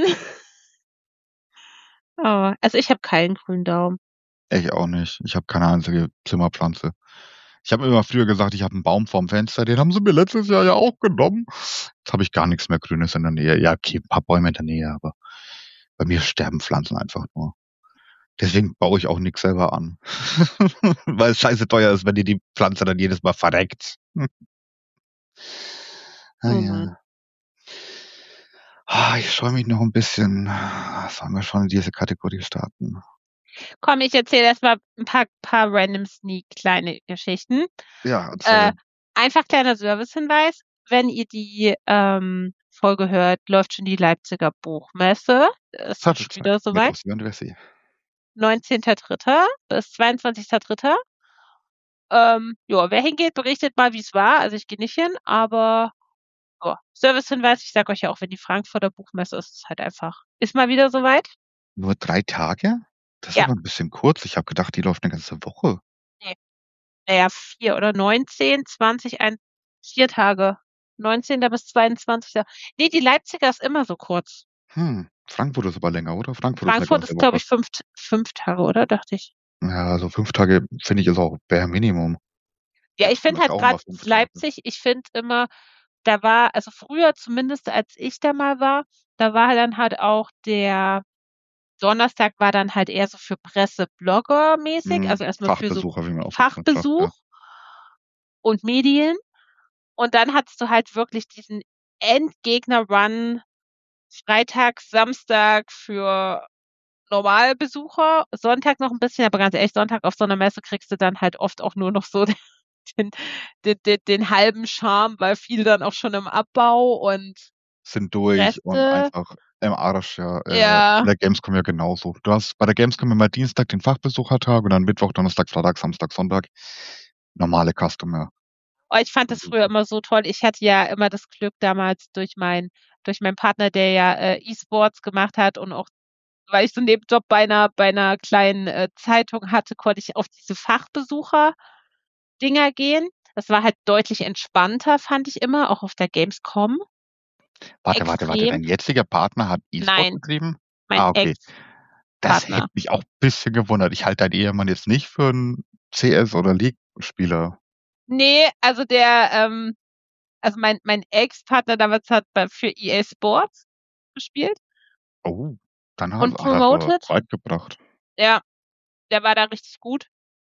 Oh, also ich habe keinen grünen Daumen. Ich auch nicht. Ich habe keine einzige Zimmerpflanze. Ich habe immer früher gesagt, ich habe einen Baum vorm Fenster, den haben sie mir letztes Jahr ja auch genommen. Jetzt habe ich gar nichts mehr Grünes in der Nähe. Ja, okay, ein paar Bäume in der Nähe, aber bei mir sterben Pflanzen einfach nur. Deswegen baue ich auch nix selber an. Weil es scheiße teuer ist, wenn dir die Pflanze dann jedes Mal verreckt. Ah Oh ja. Mann. Ah, ich scheue mich noch ein bisschen. Sollen wir schon in diese Kategorie starten? Komm, ich erzähle erstmal ein paar, paar random sneak kleine Geschichten. Ja, Äh, erzähl. einfach kleiner Servicehinweis, wenn ihr die ähm, voll gehört, läuft schon die Leipziger Buchmesse. Es ist schon Zarte Zeit wieder mit soweit. Ossi und Wessi. neunzehnter dritter bis zweiundzwanzigster dritter Ähm, ja, wer hingeht, berichtet mal, wie es war. Also ich gehe nicht hin, aber ja, Servicehinweis, ich sage euch ja auch, wenn die Frankfurter Buchmesse ist, ist halt einfach, ist mal wieder soweit. Nur drei Tage? Das ist Ja. aber ein bisschen kurz. Ich habe gedacht, die läuft eine ganze Woche. Naja, vier oder neunzehn, zwanzig, ein, vier Tage. neunzehnter bis zweiundzwanzigster Nee, die Leipziger ist immer so kurz. Hm, Frankfurt ist aber länger, oder? Frankfurt ist eine Frankfurt ganze ist, glaube Woche. ich, fünf, fünf Tage, oder? Dachte ich. Ja, also fünf Tage finde ich ist auch bare Minimum. Ja, ich finde Vielleicht halt auch mal gerade fünf Tage. Leipzig, ich finde immer, da war, also früher zumindest, als ich da mal war, da war dann halt auch der Donnerstag war dann halt eher so für Presse, Blogger mäßig, Hm, also erstmal für so Fachbesucher, wie man auch so sagt, Fachbesuch ja. und Medien. Und dann hattest du halt wirklich diesen Endgegner-Run Freitag, Samstag für Normalbesucher, Sonntag noch ein bisschen, aber ganz ehrlich, Sonntag auf so einer Messe kriegst du dann halt oft auch nur noch so den, den, den, den halben Charme, weil viele dann auch schon im Abbau und Sind durch und Reste. einfach im Arsch, ja. Äh, Ja. Bei der Gamescom ja genauso. Du hast bei der Gamescom immer Dienstag den Fachbesuchertag und dann Mittwoch, Donnerstag, Freitag, Samstag, Sonntag normale Customer. Oh, ich fand das früher immer so toll. Ich hatte ja immer das Glück damals durch meinen durch meinen Partner, der ja äh, E-Sports gemacht hat und auch weil ich so 'n Nebenjob bei einer bei einer kleinen äh, Zeitung hatte, konnte ich auf diese Fachbesucher-Dinger gehen. Das war halt deutlich entspannter, fand ich immer, auch auf der Gamescom. Warte, warte, warte. Extrem. Dein jetziger Partner hat E-Sport Nein, betrieben? mein Ah, okay. Das Ex-Partner. hätte mich auch ein bisschen gewundert. Ich halte deinen Ehemann jetzt nicht für 'n C S oder League-Spieler. Ne, also der, ähm also mein mein Ex-Partner damals hat bei für E A Sports gespielt Oh, dann hat und hat er's aber promoted. weit gebracht. Ja, der war da richtig gut,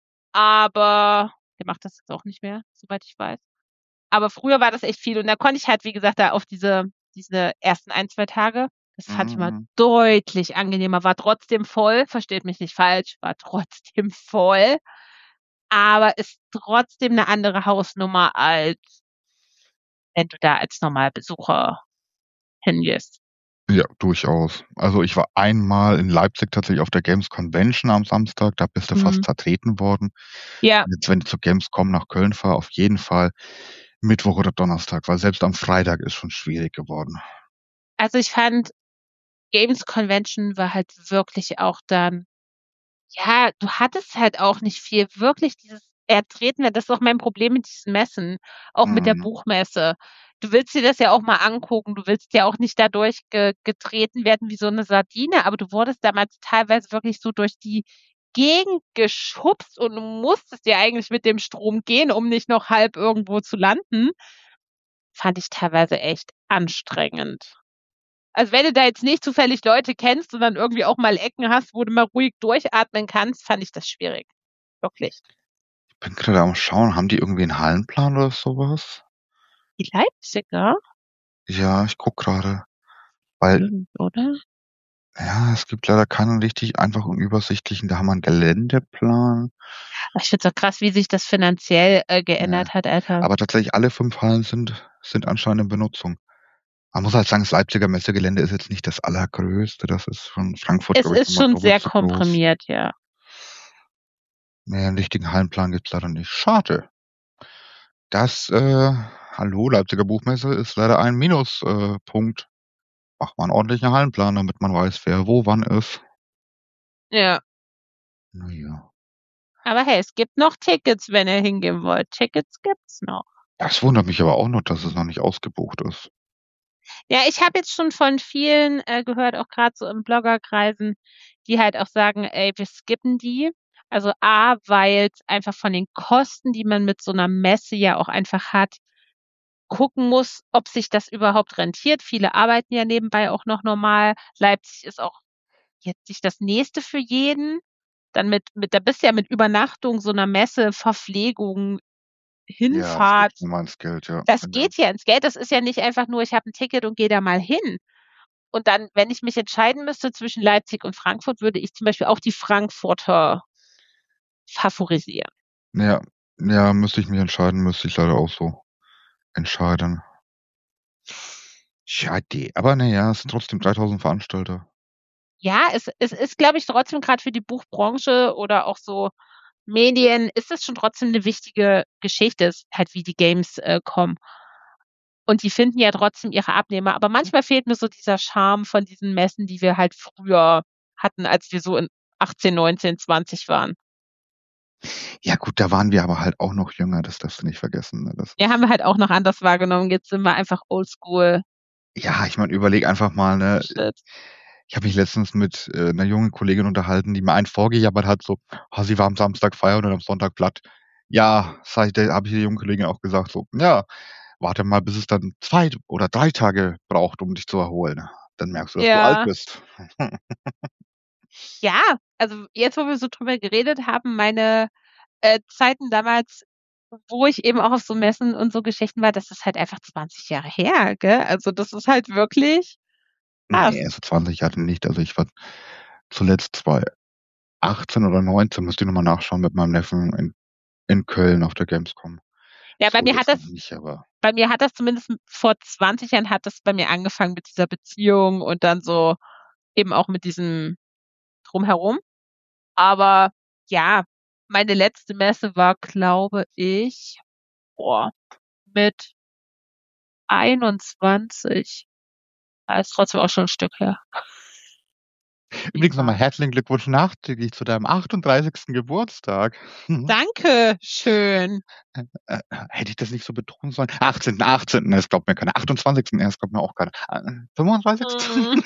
aber der macht das jetzt auch nicht mehr, soweit ich weiß. Aber früher war das echt viel und da konnte ich halt, wie gesagt, da auf diese diese ersten ein, zwei Tage, das fand ich mal Mhm. deutlich angenehmer. War trotzdem voll, versteht mich nicht falsch, war trotzdem voll, aber ist trotzdem 'ne andere Hausnummer, als wenn du da als Normalbesucher hingehst. Ja, durchaus. Also, ich war einmal in Leipzig tatsächlich auf der Games Convention am Samstag, da bist du fast Mhm. zertreten worden. Ja. Und jetzt, wenn ich zur Gamescom nach Köln fahre, auf jeden Fall Mittwoch oder Donnerstag, weil selbst am Freitag ist schon schwierig geworden. Also, ich fand, Games Convention war halt wirklich auch dann ja, du hattest halt auch nicht viel wirklich dieses Ertreten das ist auch mein Problem mit diesen Messen, auch mit der Mhm. Buchmesse. Du willst dir das ja auch mal angucken. Du willst ja auch nicht dadurch ge getreten werden wie so 'ne Sardine, aber du wurdest damals teilweise wirklich so durch die Gegend geschubst und du musstest ja eigentlich mit dem Strom gehen, um nicht noch halb irgendwo zu landen. Fand ich teilweise echt anstrengend. Also, wenn du da jetzt nicht zufällig Leute kennst und dann irgendwie auch mal Ecken hast, wo du mal ruhig durchatmen kannst, fand ich das schwierig. Wirklich. Ich bin grade am Schauen, haben die irgendwie 'n Hallenplan oder so was? Die Leipziger? Ja, ich gucke grade, weil Bestimmt, oder? ja, es gibt leider keinen richtig einfachen, übersichtlichen da haben wir 'n Geländeplan. Ah, ich finde es auch krass, wie sich das finanziell, äh, Ja. geändert hat, Alter. Aber tatsächlich alle fünf Hallen sind sind anscheinend in Benutzung. Man muss halt sagen, das Leipziger Messegelände ist jetzt nicht das allergrößte. Das ist von Frankfurt, Es glaube ich, ist noch mal schon doppelt sehr so groß. komprimiert, ja. Ne, 'n richtigen Hallenplan gibt's leider nicht. Schade. Das, äh hallo, Leipziger Buchmesse ist leider ein Minus äh, Punkt. Macht mal 'n ordentlichen Hallenplan, damit man weiß, wer wo wann ist. Ja. Na ja. Aber hey, es gibt noch Tickets, wenn ihr hingehen wollt. Tickets gibt's noch. Das wundert mich aber auch noch, dass es noch nicht ausgebucht ist. Ja, ich habe jetzt schon von vielen, äh, gehört, auch grad so in Bloggerkreisen, die halt auch sagen: „Ey, wir skippen die.“ Also, A, weil's einfach von den Kosten, die man mit so 'ner Messe ja auch einfach hat, gucken muss, ob sich das überhaupt rentiert. Viele arbeiten ja nebenbei auch noch normal. Leipzig ist auch jetzt nicht das Nächste für jeden. Dann mit mit da bist du ja mit Übernachtung, so 'ner Messe, Verpflegung, Ja, das geht Hinfahrt. schon mal ins Geld, ja. Das Genau. geht ja ins Geld. Das ist ja nicht einfach nur: „Ich habe 'n Ticket und gehe da mal hin.“ Und dann, wenn ich mich entscheiden müsste zwischen Leipzig und Frankfurt, würde ich zum Beispiel auch die Frankfurter favorisieren. Ja, ja, müsste ich mich entscheiden, müsste ich leider auch so entscheiden. Schade. Aber naja, es sind trotzdem dreitausend Veranstalter. Ja, es, es ist, glaube ich, trotzdem gerade für die Buchbranche oder auch so Medien, ist es schon trotzdem eine wichtige Geschichte, halt wie die Games äh, kommen. Und die finden ja trotzdem ihre Abnehmer. Aber manchmal fehlt mir so dieser Charme von diesen Messen, die wir halt früher hatten, als wir so in achtzehn, neunzehn, zwanzig waren. Ja gut, da waren wir aber halt auch noch jünger, das darfst du nicht vergessen. Ne? Das, Ja, haben wir halt auch noch anders wahrgenommen. Jetzt sind wir einfach oldschool. ja, ich meine, überleg einfach mal, ne? Shit. Ich habe mich letztens mit äh, einer jungen Kollegin unterhalten, die mir einen vorgejabbert hat, so, oh, sie war am Samstag feiern und am Sonntag platt. Ja, sag ich, der habe ich der jungen Kollegin auch gesagt, so, ja, warte mal, bis es dann zwei oder drei Tage braucht, um dich zu erholen. Dann merkst du, dass du alt Ja, bist. ja, also jetzt, wo wir so drüber geredet haben, meine äh, Zeiten damals, wo ich eben auch auf so Messen und so Geschichten war, das ist halt einfach zwanzig Jahre her, gell? Also das ist halt wirklich krass. Nee, so zwanzig Jahre nicht. Also ich war zuletzt zweitausendachtzehn oder neunzehn, müsste ich nochmal nachschauen, mit meinem Neffen in, in Köln auf der Gamescom. Ja, bei So mir hat jetzt das, noch nicht, aber bei mir hat das zumindest vor zwanzig Jahren hat das bei mir angefangen mit dieser Beziehung und dann so eben auch mit diesem Drumherum. Aber ja, meine letzte Messe war, glaube ich, boah, mit einundzwanzig. Das ist trotzdem auch schon ein Stück her. übrigens nochmal Ja. herzlichen Glückwunsch nachträglich zu deinem achtunddreißigsten Geburtstag. Danke schön. Äh, äh, hätte ich das nicht so betonen sollen? achtzehnten achtzehnten Es glaubt mir keiner. achtundzwanzigsten Es glaubt mir auch keiner. Äh, fünfunddreißigsten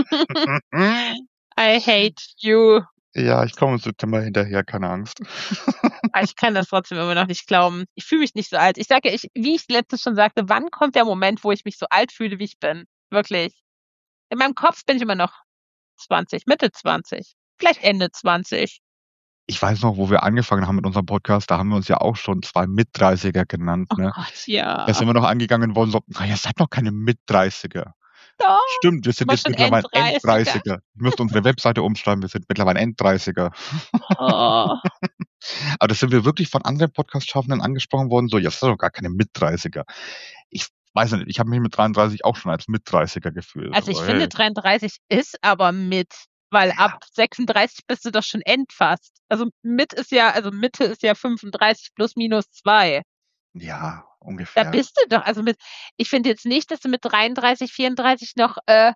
Mm. I hate you. Ja, ich komme im September hinterher, keine Angst. Aber ich kann das trotzdem immer noch nicht glauben. Ich fühle mich nicht so alt. Ich sage, ich, wie ich letztens schon sagte, wann kommt der Moment, wo ich mich so alt fühle, wie ich bin? Wirklich. In meinem Kopf bin ich immer noch zwanzig, Mitte zwanzig, vielleicht Ende zwanzig. Ich weiß noch, wo wir angefangen haben mit unserem Podcast, da haben wir uns ja auch schon zwei Mit-dreißiger genannt. Oh Ne? Gott, ja. Da sind wir noch angegangen worden, so, na, ihr seid noch keine Mit-dreißiger. Doch, Stimmt, wir sind mal jetzt schon mittlerweile Enddreißiger. Enddreißiger. Ich müsste unsere Webseite umschreiben, wir sind mittlerweile Enddreißiger. Oh. Aber das sind wir wirklich von anderen Podcast-Schaffenden angesprochen worden, so, jetzt sind doch gar keine Mit-dreißiger. Ich weiß nicht, ich habe mich mit dreiunddreißig auch schon als Mit-dreißiger gefühlt. Also ich aber finde, hey. dreiunddreißig ist aber mit, weil ab sechsunddreißig bist du doch schon endfast. Also mit ist ja, also Mitte ist ja fünfunddreißig plus minus zwei. Ja, Da ungefähr. bist du doch, also mit, ich finde jetzt nicht, dass du mit dreiunddreißig, vierunddreißig noch äh,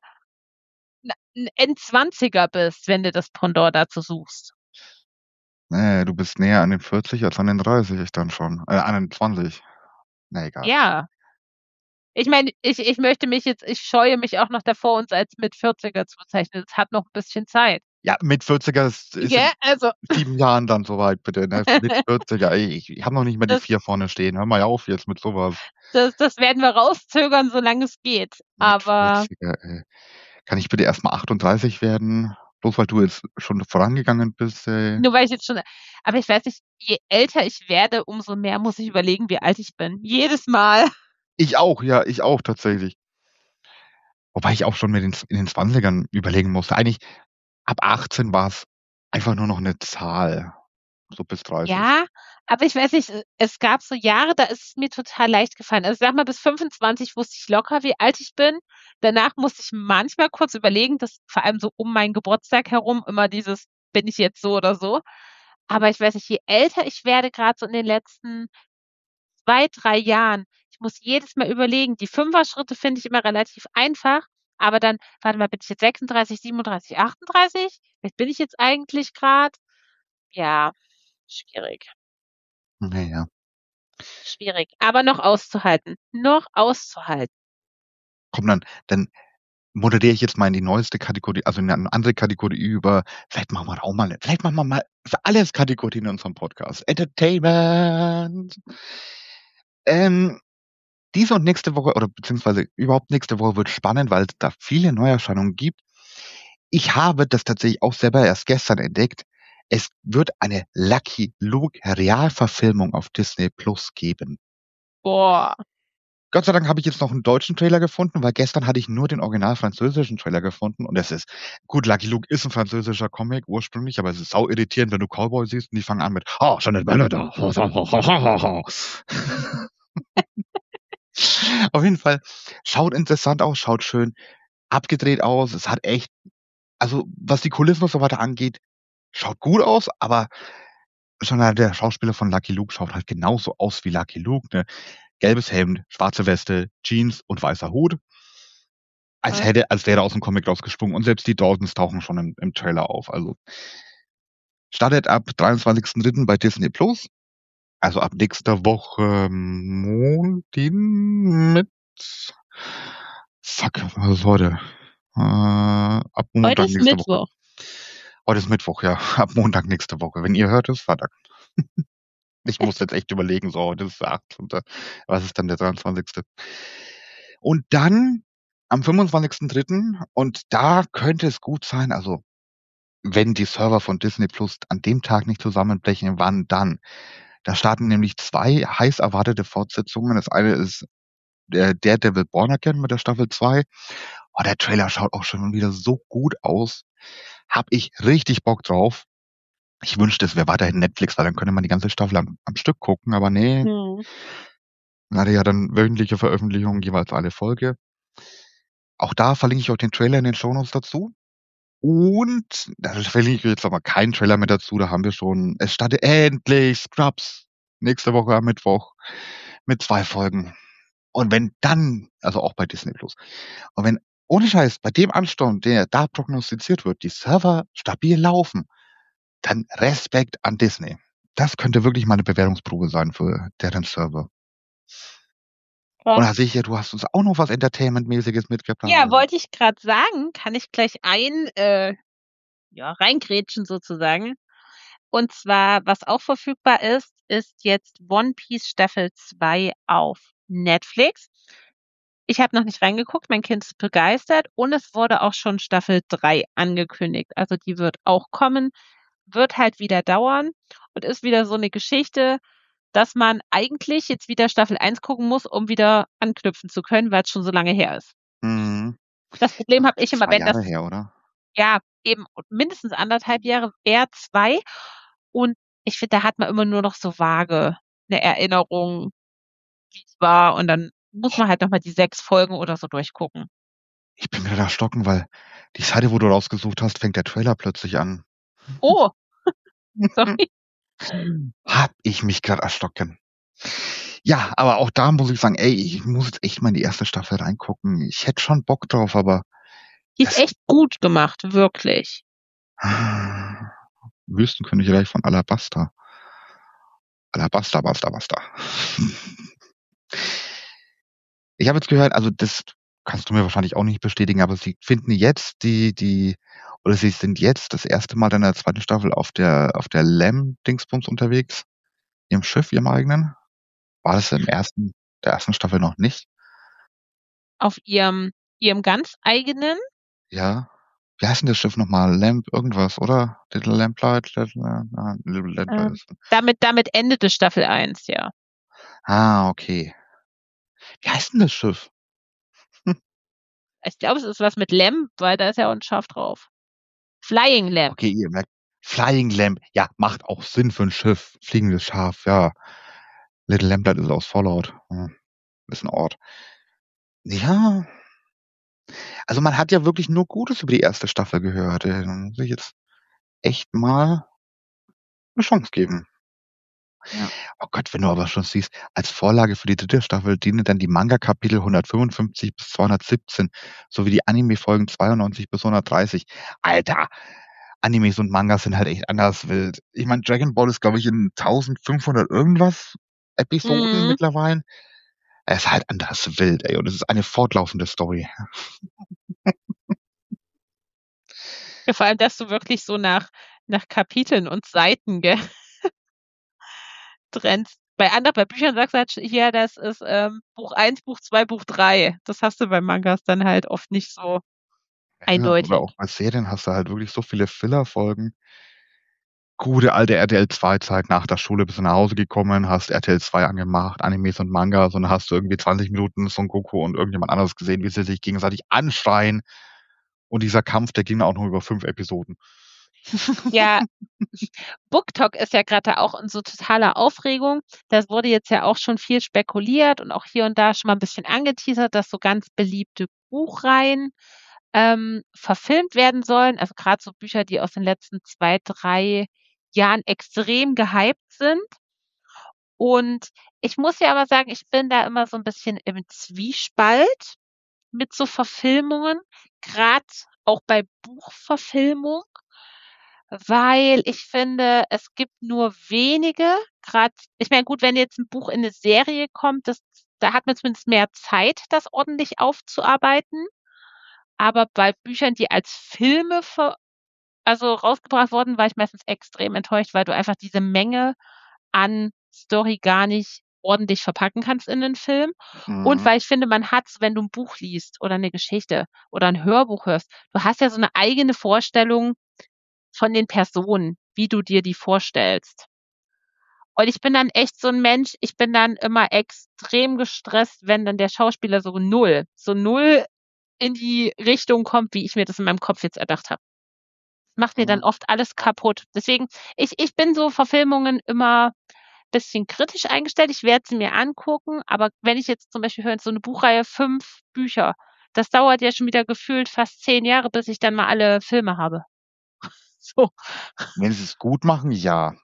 ein Endzwanziger bist, wenn du das Pendant dazu suchst. Nee, du bist näher an den vierzig als an den dreißig, ich dann schon. Äh, an den zwanzig. Na egal. Ja. Ich meine, ich, ich möchte mich jetzt, ich scheue mich auch noch davor, uns als mit vierziger zu bezeichnen. Es hat noch ein bisschen Zeit. Ja, mit vierziger ist, ist Ja, also. in sieben Jahren dann soweit, bitte. Ne? Mit vierziger. Ey, ich ich habe noch nicht mal die Das- vier vorne stehen. Hör mal auf jetzt mit sowas. Das, das werden wir rauszögern, solange es geht. Mit Aber vierziger, ey. Kann ich bitte erstmal achtunddreißig werden? Bloß weil du jetzt schon vorangegangen bist, ey. nur weil ich jetzt schon, aber ich weiß nicht, je älter ich werde, umso mehr muss ich überlegen, wie alt ich bin. Jedes Mal. Ich auch, ja, ich auch tatsächlich. Wobei ich auch schon mit den, in den zwanzigern überlegen musste. Eigentlich ab achtzehn war es einfach nur noch eine Zahl. So bis dreißig. Ja, aber ich weiß nicht, es gab so Jahre, da ist es mir total leicht gefallen. Also sag mal, bis fünfundzwanzig wusste ich locker, wie alt ich bin. Danach musste ich manchmal kurz überlegen, dass vor allem so um meinen Geburtstag herum immer dieses, bin ich jetzt so oder so. Aber ich weiß nicht, je älter ich werde, gerade so in den letzten zwei, drei Jahren, ich muss jedes Mal überlegen. Die Fünfer-Schritte finde ich immer relativ einfach, aber dann, warte mal, bin ich jetzt sechsunddreißig, siebenunddreißig, achtunddreißig? Was bin ich jetzt eigentlich gerade? Ja, schwierig. Naja. Schwierig, aber noch auszuhalten. Noch auszuhalten. Komm, dann, dann moderiere ich jetzt mal in die neueste Kategorie, also in eine andere Kategorie über. Vielleicht machen wir auch mal, vielleicht machen wir mal für alles Kategorien in unserem Podcast. Entertainment. Ähm, diese und nächste Woche, oder beziehungsweise überhaupt nächste Woche wird spannend, weil es da viele Neuerscheinungen gibt. Ich habe das tatsächlich auch selber erst gestern entdeckt. Es wird eine Lucky Luke Realverfilmung auf Disney Plus geben. Boah. Gott sei Dank habe ich jetzt noch einen deutschen Trailer gefunden, weil gestern hatte ich nur den original französischen Trailer gefunden und es ist, gut, Lucky Luke ist ein französischer Comic ursprünglich, aber es ist sau irritierend, wenn du Cowboy siehst und die fangen an mit Oh, Jeanette Belle da. Auf jeden Fall, schaut interessant aus, schaut schön abgedreht aus. Es hat echt, also was die Kulissen und so weiter angeht, schaut gut aus, aber schon der der Schauspieler von Lucky Luke schaut halt genauso aus wie Lucky Luke, ne? Gelbes Hemd, schwarze Weste, Jeans und weißer Hut. Als Ja. hätte, als wäre er aus dem Comic rausgesprungen. Und selbst die Daltons tauchen schon im, im Trailer auf. Also startet ab dreiundzwanzigsten dritten bei Disney Plus. Also ab nächster Woche Montag mit. Fuck, was ist heute? Äh, ab Heute Montag ist nächste Woche. Mittwoch. Heute ist Mittwoch, ja. Ab Montag nächste Woche. Wenn ihr hört, ist Freitag. Ich muss jetzt echt überlegen, so, heute ist der achtzehnte Was ist dann der dreiundzwanzigste Und dann am fünfundzwanzigsten dritten Und da könnte es gut sein, also wenn die Server von Disney Plus an dem Tag nicht zusammenbrechen, wann dann? Da starten nämlich zwei heiß erwartete Fortsetzungen. Das eine ist der Daredevil Born Again mit der Staffel zwei. Oh, der Trailer schaut auch schon wieder so gut aus. Hab ich richtig Bock drauf. Ich wünschte, es wäre weiterhin Netflix, weil dann könnte man die ganze Staffel am, am Stück gucken, aber nee. Hm. Man hatte ja dann wöchentliche Veröffentlichungen, jeweils eine Folge. Auch da verlinke ich euch den Trailer in den Shownotes dazu. Und da verlinke ich jetzt aber keinen Trailer mehr dazu, da haben wir schon, es startet endlich Scrubs nächste Woche am Mittwoch mit zwei Folgen. Und wenn dann, also auch bei Disney Plus, und wenn, ohne Scheiß, bei dem Anstand, der da prognostiziert wird, die Server stabil laufen, dann Respekt an Disney. Das könnte wirklich mal eine Bewertungsprobe sein für deren Server. Ja. Und da sehe ich ja, du hast uns auch noch was Entertainment-mäßiges mitgebracht. Ja, wollte ich gerade sagen, kann ich gleich ein, äh, ja, reingrätschen sozusagen. Und zwar, was auch verfügbar ist, ist jetzt One Piece Staffel zwei auf Netflix. Ich habe noch nicht reingeguckt, mein Kind ist begeistert und es wurde auch schon Staffel drei angekündigt. Also die wird auch kommen, wird halt wieder dauern und ist wieder so eine Geschichte, dass man eigentlich jetzt wieder Staffel eins gucken muss, um wieder anknüpfen zu können, weil es schon so lange her ist. Mhm. Das Problem habe ich immer, Zwei wenn das, Jahre her, oder? ja, eben mindestens anderthalb Jahre, eher zwei. Und ich finde, da hat man immer nur noch so vage eine Erinnerung, wie es war. Und dann muss man halt nochmal die sechs Folgen oder so durchgucken. Ich bin gerade erschrocken, weil die Seite, wo du rausgesucht hast, fängt der Trailer plötzlich an. Oh, sorry. Hab ich mich gerade erschrocken. Ja, aber auch da muss ich sagen, ey, ich muss jetzt echt mal in die erste Staffel reingucken. Ich hätte schon Bock drauf, aber Die ist das- echt gut gemacht, wirklich. Wüstenkönigreich von Alabasta. Alabasta, basta, basta. Ich habe jetzt gehört, also das kannst du mir wahrscheinlich auch nicht bestätigen, aber sie finden jetzt die, die, oder sie sind jetzt das erste Mal in der zweiten Staffel auf der, auf der Lam-Dingsbums unterwegs. Ihrem Schiff, ihrem eigenen. War das im ersten, der ersten Staffel noch nicht? Auf ihrem, ihrem ganz eigenen. Ja. Wie heißt denn das Schiff nochmal? Lamp irgendwas, oder? Little Lamplight? Little, uh, Little Lamplight. Ähm, damit, damit endete Staffel eins, ja. Ah, okay. Wie heißt denn das Schiff? Ich glaube, es ist was mit Lamp, weil da ist ja auch ein Schaf drauf. Flying Lamp. Okay, ihr merkt, Flying Lamp, ja, macht auch Sinn für ein Schiff. Fliegendes Schaf, ja. Little Lamplight ist aus Fallout. Hm. Ist ein Ort. Ja. Also man hat ja wirklich nur Gutes über die erste Staffel gehört. Äh, Dann muss ich jetzt echt mal eine Chance geben. Ja. Oh Gott, wenn du aber schon siehst, als Vorlage für die dritte Staffel dienen dann die Manga-Kapitel hundertfünfundfünfzig bis zweihundertsiebzehn sowie die Anime-Folgen zweiundneunzig bis hundertdreißig. Alter, Animes und Mangas sind halt echt anders wild. Ich meine, Dragon Ball ist, glaube ich, in eintausendfünfhundert irgendwas Episoden Mhm. mittlerweile. Er ist halt anders wild, ey. Und es ist eine fortlaufende Story. Ja, vor allem, dass du wirklich so nach, nach Kapiteln und Seiten ge trennst. Bei anderen, bei Büchern sagst du halt, hier, das ist ähm, Buch eins, Buch zwei, Buch drei. Das hast du bei Mangas dann halt oft nicht so eindeutig. Ja, oder auch bei Serien hast du halt wirklich so viele Filler-Folgen. Gute alte R T L zwei Zeit, nach der Schule bist du nach Hause gekommen, hast R T L zwei angemacht, Animes und Mangas, und dann hast du irgendwie zwanzig Minuten Son Goku und irgendjemand anderes gesehen, wie sie sich gegenseitig anschreien. Und dieser Kampf, der ging auch noch über fünf Episoden. Ja, BookTok ist ja gerade auch in so totaler Aufregung. Das wurde jetzt ja auch schon viel spekuliert und auch hier und da schon mal ein bisschen angeteasert, dass so ganz beliebte Buchreihen ähm, verfilmt werden sollen. Also gerade so Bücher, die aus den letzten zwei, drei Jahren extrem gehypt sind. Und ich muss ja aber sagen, ich bin da immer so ein bisschen im Zwiespalt mit so Verfilmungen, gerade auch bei Buchverfilmung, weil ich finde, es gibt nur wenige, gerade, ich meine, gut, wenn jetzt ein Buch in eine Serie kommt, das, da hat man zumindest mehr Zeit, das ordentlich aufzuarbeiten. Aber bei Büchern, die als Filme ver also rausgebracht wurden, war ich meistens extrem enttäuscht, weil du einfach diese Menge an Story gar nicht ordentlich verpacken kannst in den Film. Und Mhm. weil ich finde, man hat, wenn du ein Buch liest oder eine Geschichte oder ein Hörbuch hörst, du hast ja so eine eigene Vorstellung von den Personen, wie du dir die vorstellst. Und ich bin dann echt so ein Mensch, ich bin dann immer extrem gestresst, wenn dann der Schauspieler so null, so null in die Richtung kommt, wie ich mir das in meinem Kopf jetzt erdacht habe. Macht mir dann Mhm. oft alles kaputt. Deswegen, ich, ich bin so Verfilmungen immer ein bisschen kritisch eingestellt. Ich werde sie mir angucken, aber wenn ich jetzt zum Beispiel höre, so eine Buchreihe, fünf Bücher, das dauert ja schon wieder gefühlt fast zehn Jahre, bis ich dann mal alle Filme habe. So. Wenn sie es gut machen, ja.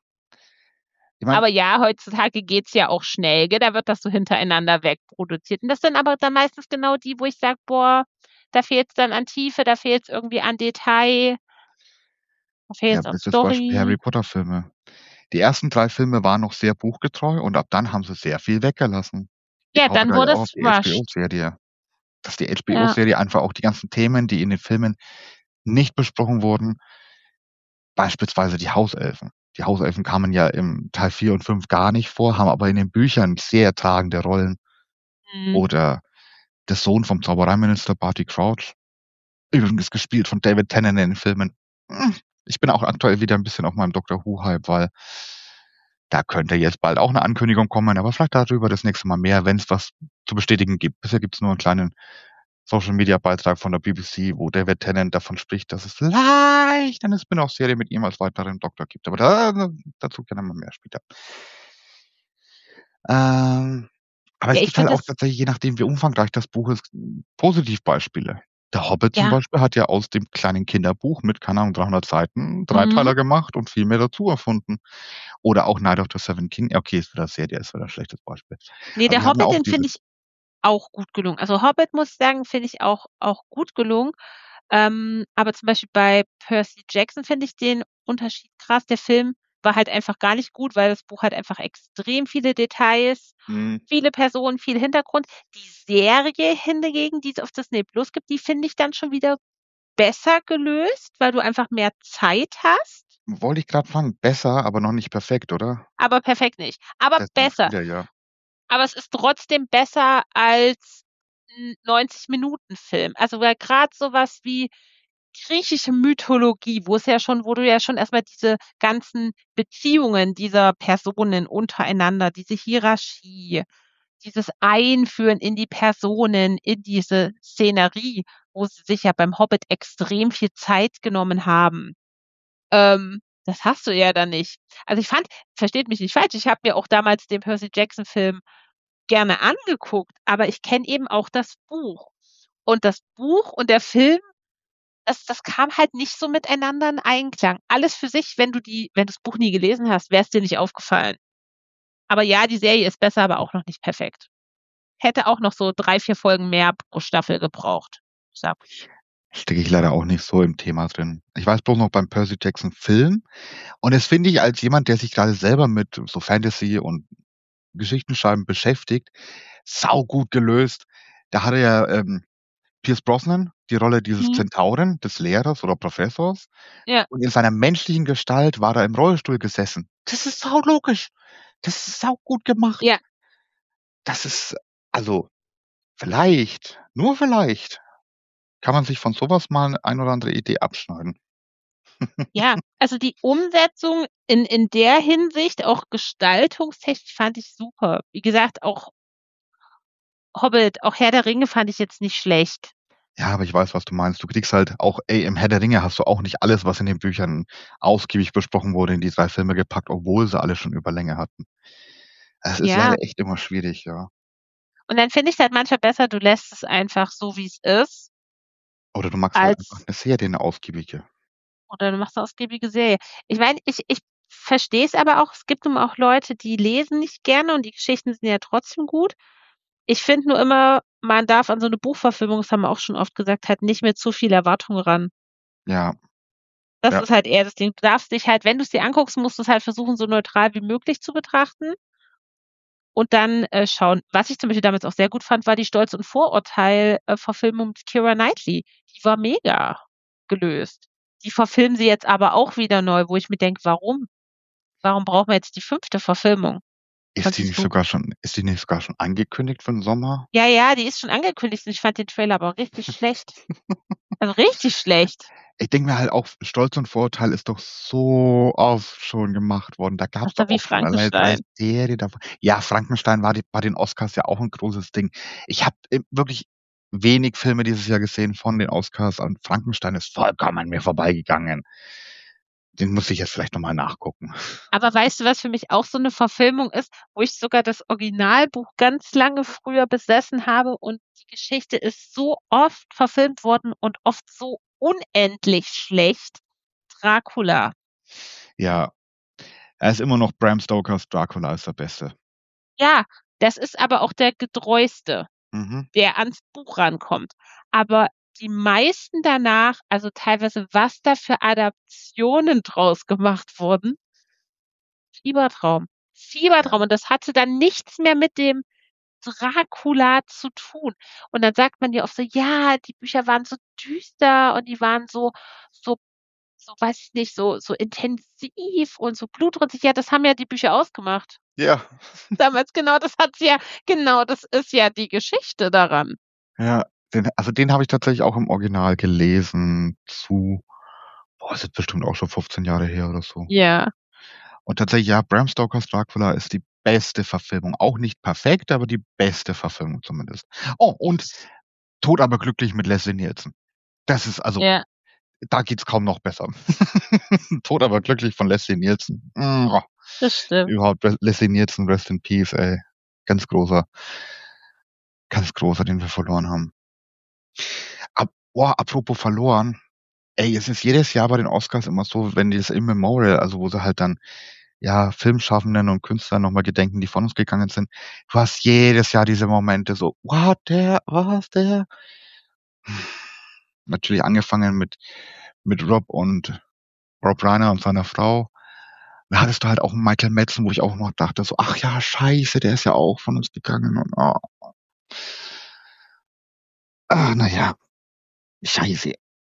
Ich meine, Aber ja, heutzutage geht's ja auch schnell, gell? Da wird das so hintereinander wegproduziert. Und das sind aber dann meistens genau die, wo ich sage, boah, da fehlt's dann an Tiefe, da fehlt's irgendwie an Detail, da ja, fehlt's an bestes Beispiel Harry Story. Potter Filme. Die ersten drei Filme waren noch sehr buchgetreu und ab dann haben sie sehr viel weggelassen. Ich Ja, hoffe dann da ja wurde auch auf es die rushed. H B O-Serie. Dass die Ja. H B O-Serie einfach auch die ganzen Themen, die in den Filmen nicht besprochen wurden, beispielsweise die Hauselfen. Die Hauselfen kamen ja im Teil vier und fünf gar nicht vor, haben aber in den Büchern sehr tragende Rollen. Mhm. Oder der Sohn vom Zaubereiminister Barty Crouch, übrigens gespielt von David Tennant in den Filmen. Hm, Ich bin auch aktuell wieder ein bisschen auf meinem Doctor Who-Hype, weil da könnte jetzt bald auch eine Ankündigung kommen, aber vielleicht darüber das nächste Mal mehr, wenn es was zu bestätigen gibt. Bisher gibt es nur einen kleinen Social-Media-Beitrag von der B B C, wo David Tennant davon spricht, dass es vielleicht eine Spin-off-Serie mit ihm als weiteren Doktor gibt. Aber da, dazu gerne mal mehr später. Ähm, aber Ja, es ich gibt halt finde auch es, tatsächlich, je nachdem wie umfangreich das Buch ist, Positivbeispiele. Der Hobbit zum ja, Beispiel hat ja aus dem kleinen Kinderbuch mit, keine Ahnung, dreihundert Seiten mhm. Dreiteiler gemacht und viel mehr dazu erfunden. Oder auch Night of the Seven King. Okay, ist wieder Serie, ist wieder ein schlechtes Beispiel. Nee, Aber der die hatten Hobbit, auch den diese, finde ich auch gut gelungen. Also Hobbit, muss ich sagen, finde ich auch, auch gut gelungen. Ähm, aber zum Beispiel bei Percy Jackson finde ich den Unterschied krass. Der Film war halt einfach gar nicht gut, weil das Buch hat einfach extrem viele Details, hm, viele Personen, viel Hintergrund. Die Serie hingegen, die es auf Disney Plus gibt, die finde ich dann schon wieder besser gelöst, weil du einfach mehr Zeit hast. wollte ich gerade fragen, besser, aber noch nicht perfekt, oder? Aber perfekt nicht. Aber Das sind besser. viele, ja. Aber es ist trotzdem besser als ein neunzig-Minuten-Film. Also weil gerade sowas wie griechische Mythologie, wo es ja schon, wo du ja schon erstmal diese ganzen Beziehungen dieser Personen untereinander, diese Hierarchie, dieses Einführen in die Personen, in diese Szenerie, wo sie sich ja beim Hobbit extrem viel Zeit genommen haben. Ähm, das hast du ja dann nicht. Also ich fand, versteht mich nicht falsch, ich habe mir auch damals den Percy Jackson Film gerne angeguckt, aber ich kenne eben auch das Buch. Und das Buch und der Film, das, das kam halt nicht so miteinander in Einklang. Alles für sich, wenn du die, wenn du das Buch nie gelesen hast, wäre es dir nicht aufgefallen. Aber ja, die Serie ist besser, aber auch noch nicht perfekt. Hätte auch noch so drei, vier Folgen mehr pro Staffel gebraucht. Sag ich. Stecke ich leider auch nicht so im Thema drin. Ich weiß bloß noch beim Percy Jackson Film. Und das finde ich als jemand, der sich gerade selber mit so Fantasy und Geschichtenschreiben beschäftigt, saugut gelöst. Da hatte ja ähm, Pierce Brosnan die Rolle dieses Hm. Zentauren, des Lehrers oder Professors. Ja, Und in seiner menschlichen Gestalt war er im Rollstuhl gesessen. Das ist saulogisch. Das ist saugut gemacht. ja, Das ist, also, vielleicht, nur vielleicht, kann man sich von sowas mal ein oder andere Idee abschneiden. ja. Also die Umsetzung in, in der Hinsicht, auch gestaltungstechnisch, fand ich super. Wie gesagt, auch Hobbit, auch Herr der Ringe fand ich jetzt nicht schlecht. Ja, aber ich weiß, was du meinst. Du kriegst halt auch, ey, im Herr der Ringe hast du auch nicht alles, was in den Büchern ausgiebig besprochen wurde, in die drei Filme gepackt, obwohl sie alle schon Überlänge hatten. Es ist Ja. leider echt immer schwierig, ja. Und dann finde ich es halt manchmal besser, du lässt es einfach so, wie es ist, Oder du machst halt als einfach eine Serie, eine ausgiebige. oder du machst eine ausgiebige Serie. Ich meine, ich ich verstehe es aber auch. Es gibt nun mal auch Leute, die lesen nicht gerne und die Geschichten sind ja trotzdem gut. Ich finde nur immer, man darf an so eine Buchverfilmung, das haben wir auch schon oft gesagt, halt nicht mit zu viel Erwartung ran. Ja, Das Ja. ist halt eher das Ding. Du darfst dich halt, wenn du es dir anguckst, musst du es halt versuchen, so neutral wie möglich zu betrachten. Und dann äh, schauen. Was ich zum Beispiel damals auch sehr gut fand, war die Stolz und Vorurteil-Verfilmung mit Keira Knightley. Die war mega gelöst. Die verfilmen sie jetzt aber auch wieder neu, wo ich mir denke, warum? Warum brauchen wir jetzt die fünfte Verfilmung? Ist Fand die sie nicht so sogar schon, ist die nicht sogar schon angekündigt für den Sommer? Ja, ja, die ist schon angekündigt und ich fand den Trailer aber richtig schlecht. Also richtig schlecht. Ich denke mir halt auch, Stolz und Vorurteil ist doch so oft schon gemacht worden. Da gab Das es ist doch doch wie auch schon eine drei Frankenstein. Serie davon. Ja, Frankenstein war die, bei den Oscars ja auch ein großes Ding. Ich habe wirklich wenig Filme dieses Jahr gesehen von den Oscars und Frankenstein ist vollkommen an mir vorbeigegangen. Den muss ich jetzt vielleicht nochmal nachgucken. Aber weißt du, was für mich auch so eine Verfilmung ist, wo ich sogar das Originalbuch ganz lange früher besessen habe und die Geschichte ist so oft verfilmt worden und oft so unendlich schlecht. Dracula. Ja, er ist immer noch Bram Stokers Dracula ist der Beste. Ja, das ist aber auch der getreueste, Mhm. der ans Buch rankommt. Aber die meisten danach, also teilweise, was da für Adaptionen draus gemacht wurden, Fiebertraum. Fiebertraum. Und das hatte dann nichts mehr mit dem Dracula zu tun. Und dann sagt man ja oft so, ja, die Bücher waren so düster und die waren so, so, so, weiß ich nicht, so, so intensiv und so blutrünstig. Ja, das haben ja die Bücher ausgemacht. Ja. Damals, genau, das hat's ja, genau, das ist ja die Geschichte daran. Ja, den, also den habe ich tatsächlich auch im Original gelesen zu, boah, ist jetzt bestimmt auch schon fünfzehn Jahre her oder so. Ja. Und tatsächlich, ja, Bram Stokers Dracula ist die beste Verfilmung. Auch nicht perfekt, aber die beste Verfilmung zumindest. Oh, und Tot aber glücklich mit Leslie Nielsen. Das ist also, Ja, da geht's kaum noch besser. Tot aber glücklich von Leslie Nielsen. Mm, oh, das stimmt. überhaupt Leslie Nielsen, Rest in Peace, ey. Ganz großer, ganz großer, den wir verloren haben. Ab, oh, apropos verloren. Ey, es ist jedes Jahr bei den Oscars immer so, wenn die das In Memorial, also wo sie halt dann ja Filmschaffenden und Künstlern nochmal gedenken, die von uns gegangen sind. Du hast jedes Jahr diese Momente so, what, der, was, der? Natürlich angefangen mit, mit Rob und Rob Reiner und seiner Frau. Da hattest du halt auch einen Michael Madsen, wo ich auch noch dachte, so, ach ja, scheiße, der ist ja auch von uns gegangen und oh. Ah, naja, scheiße.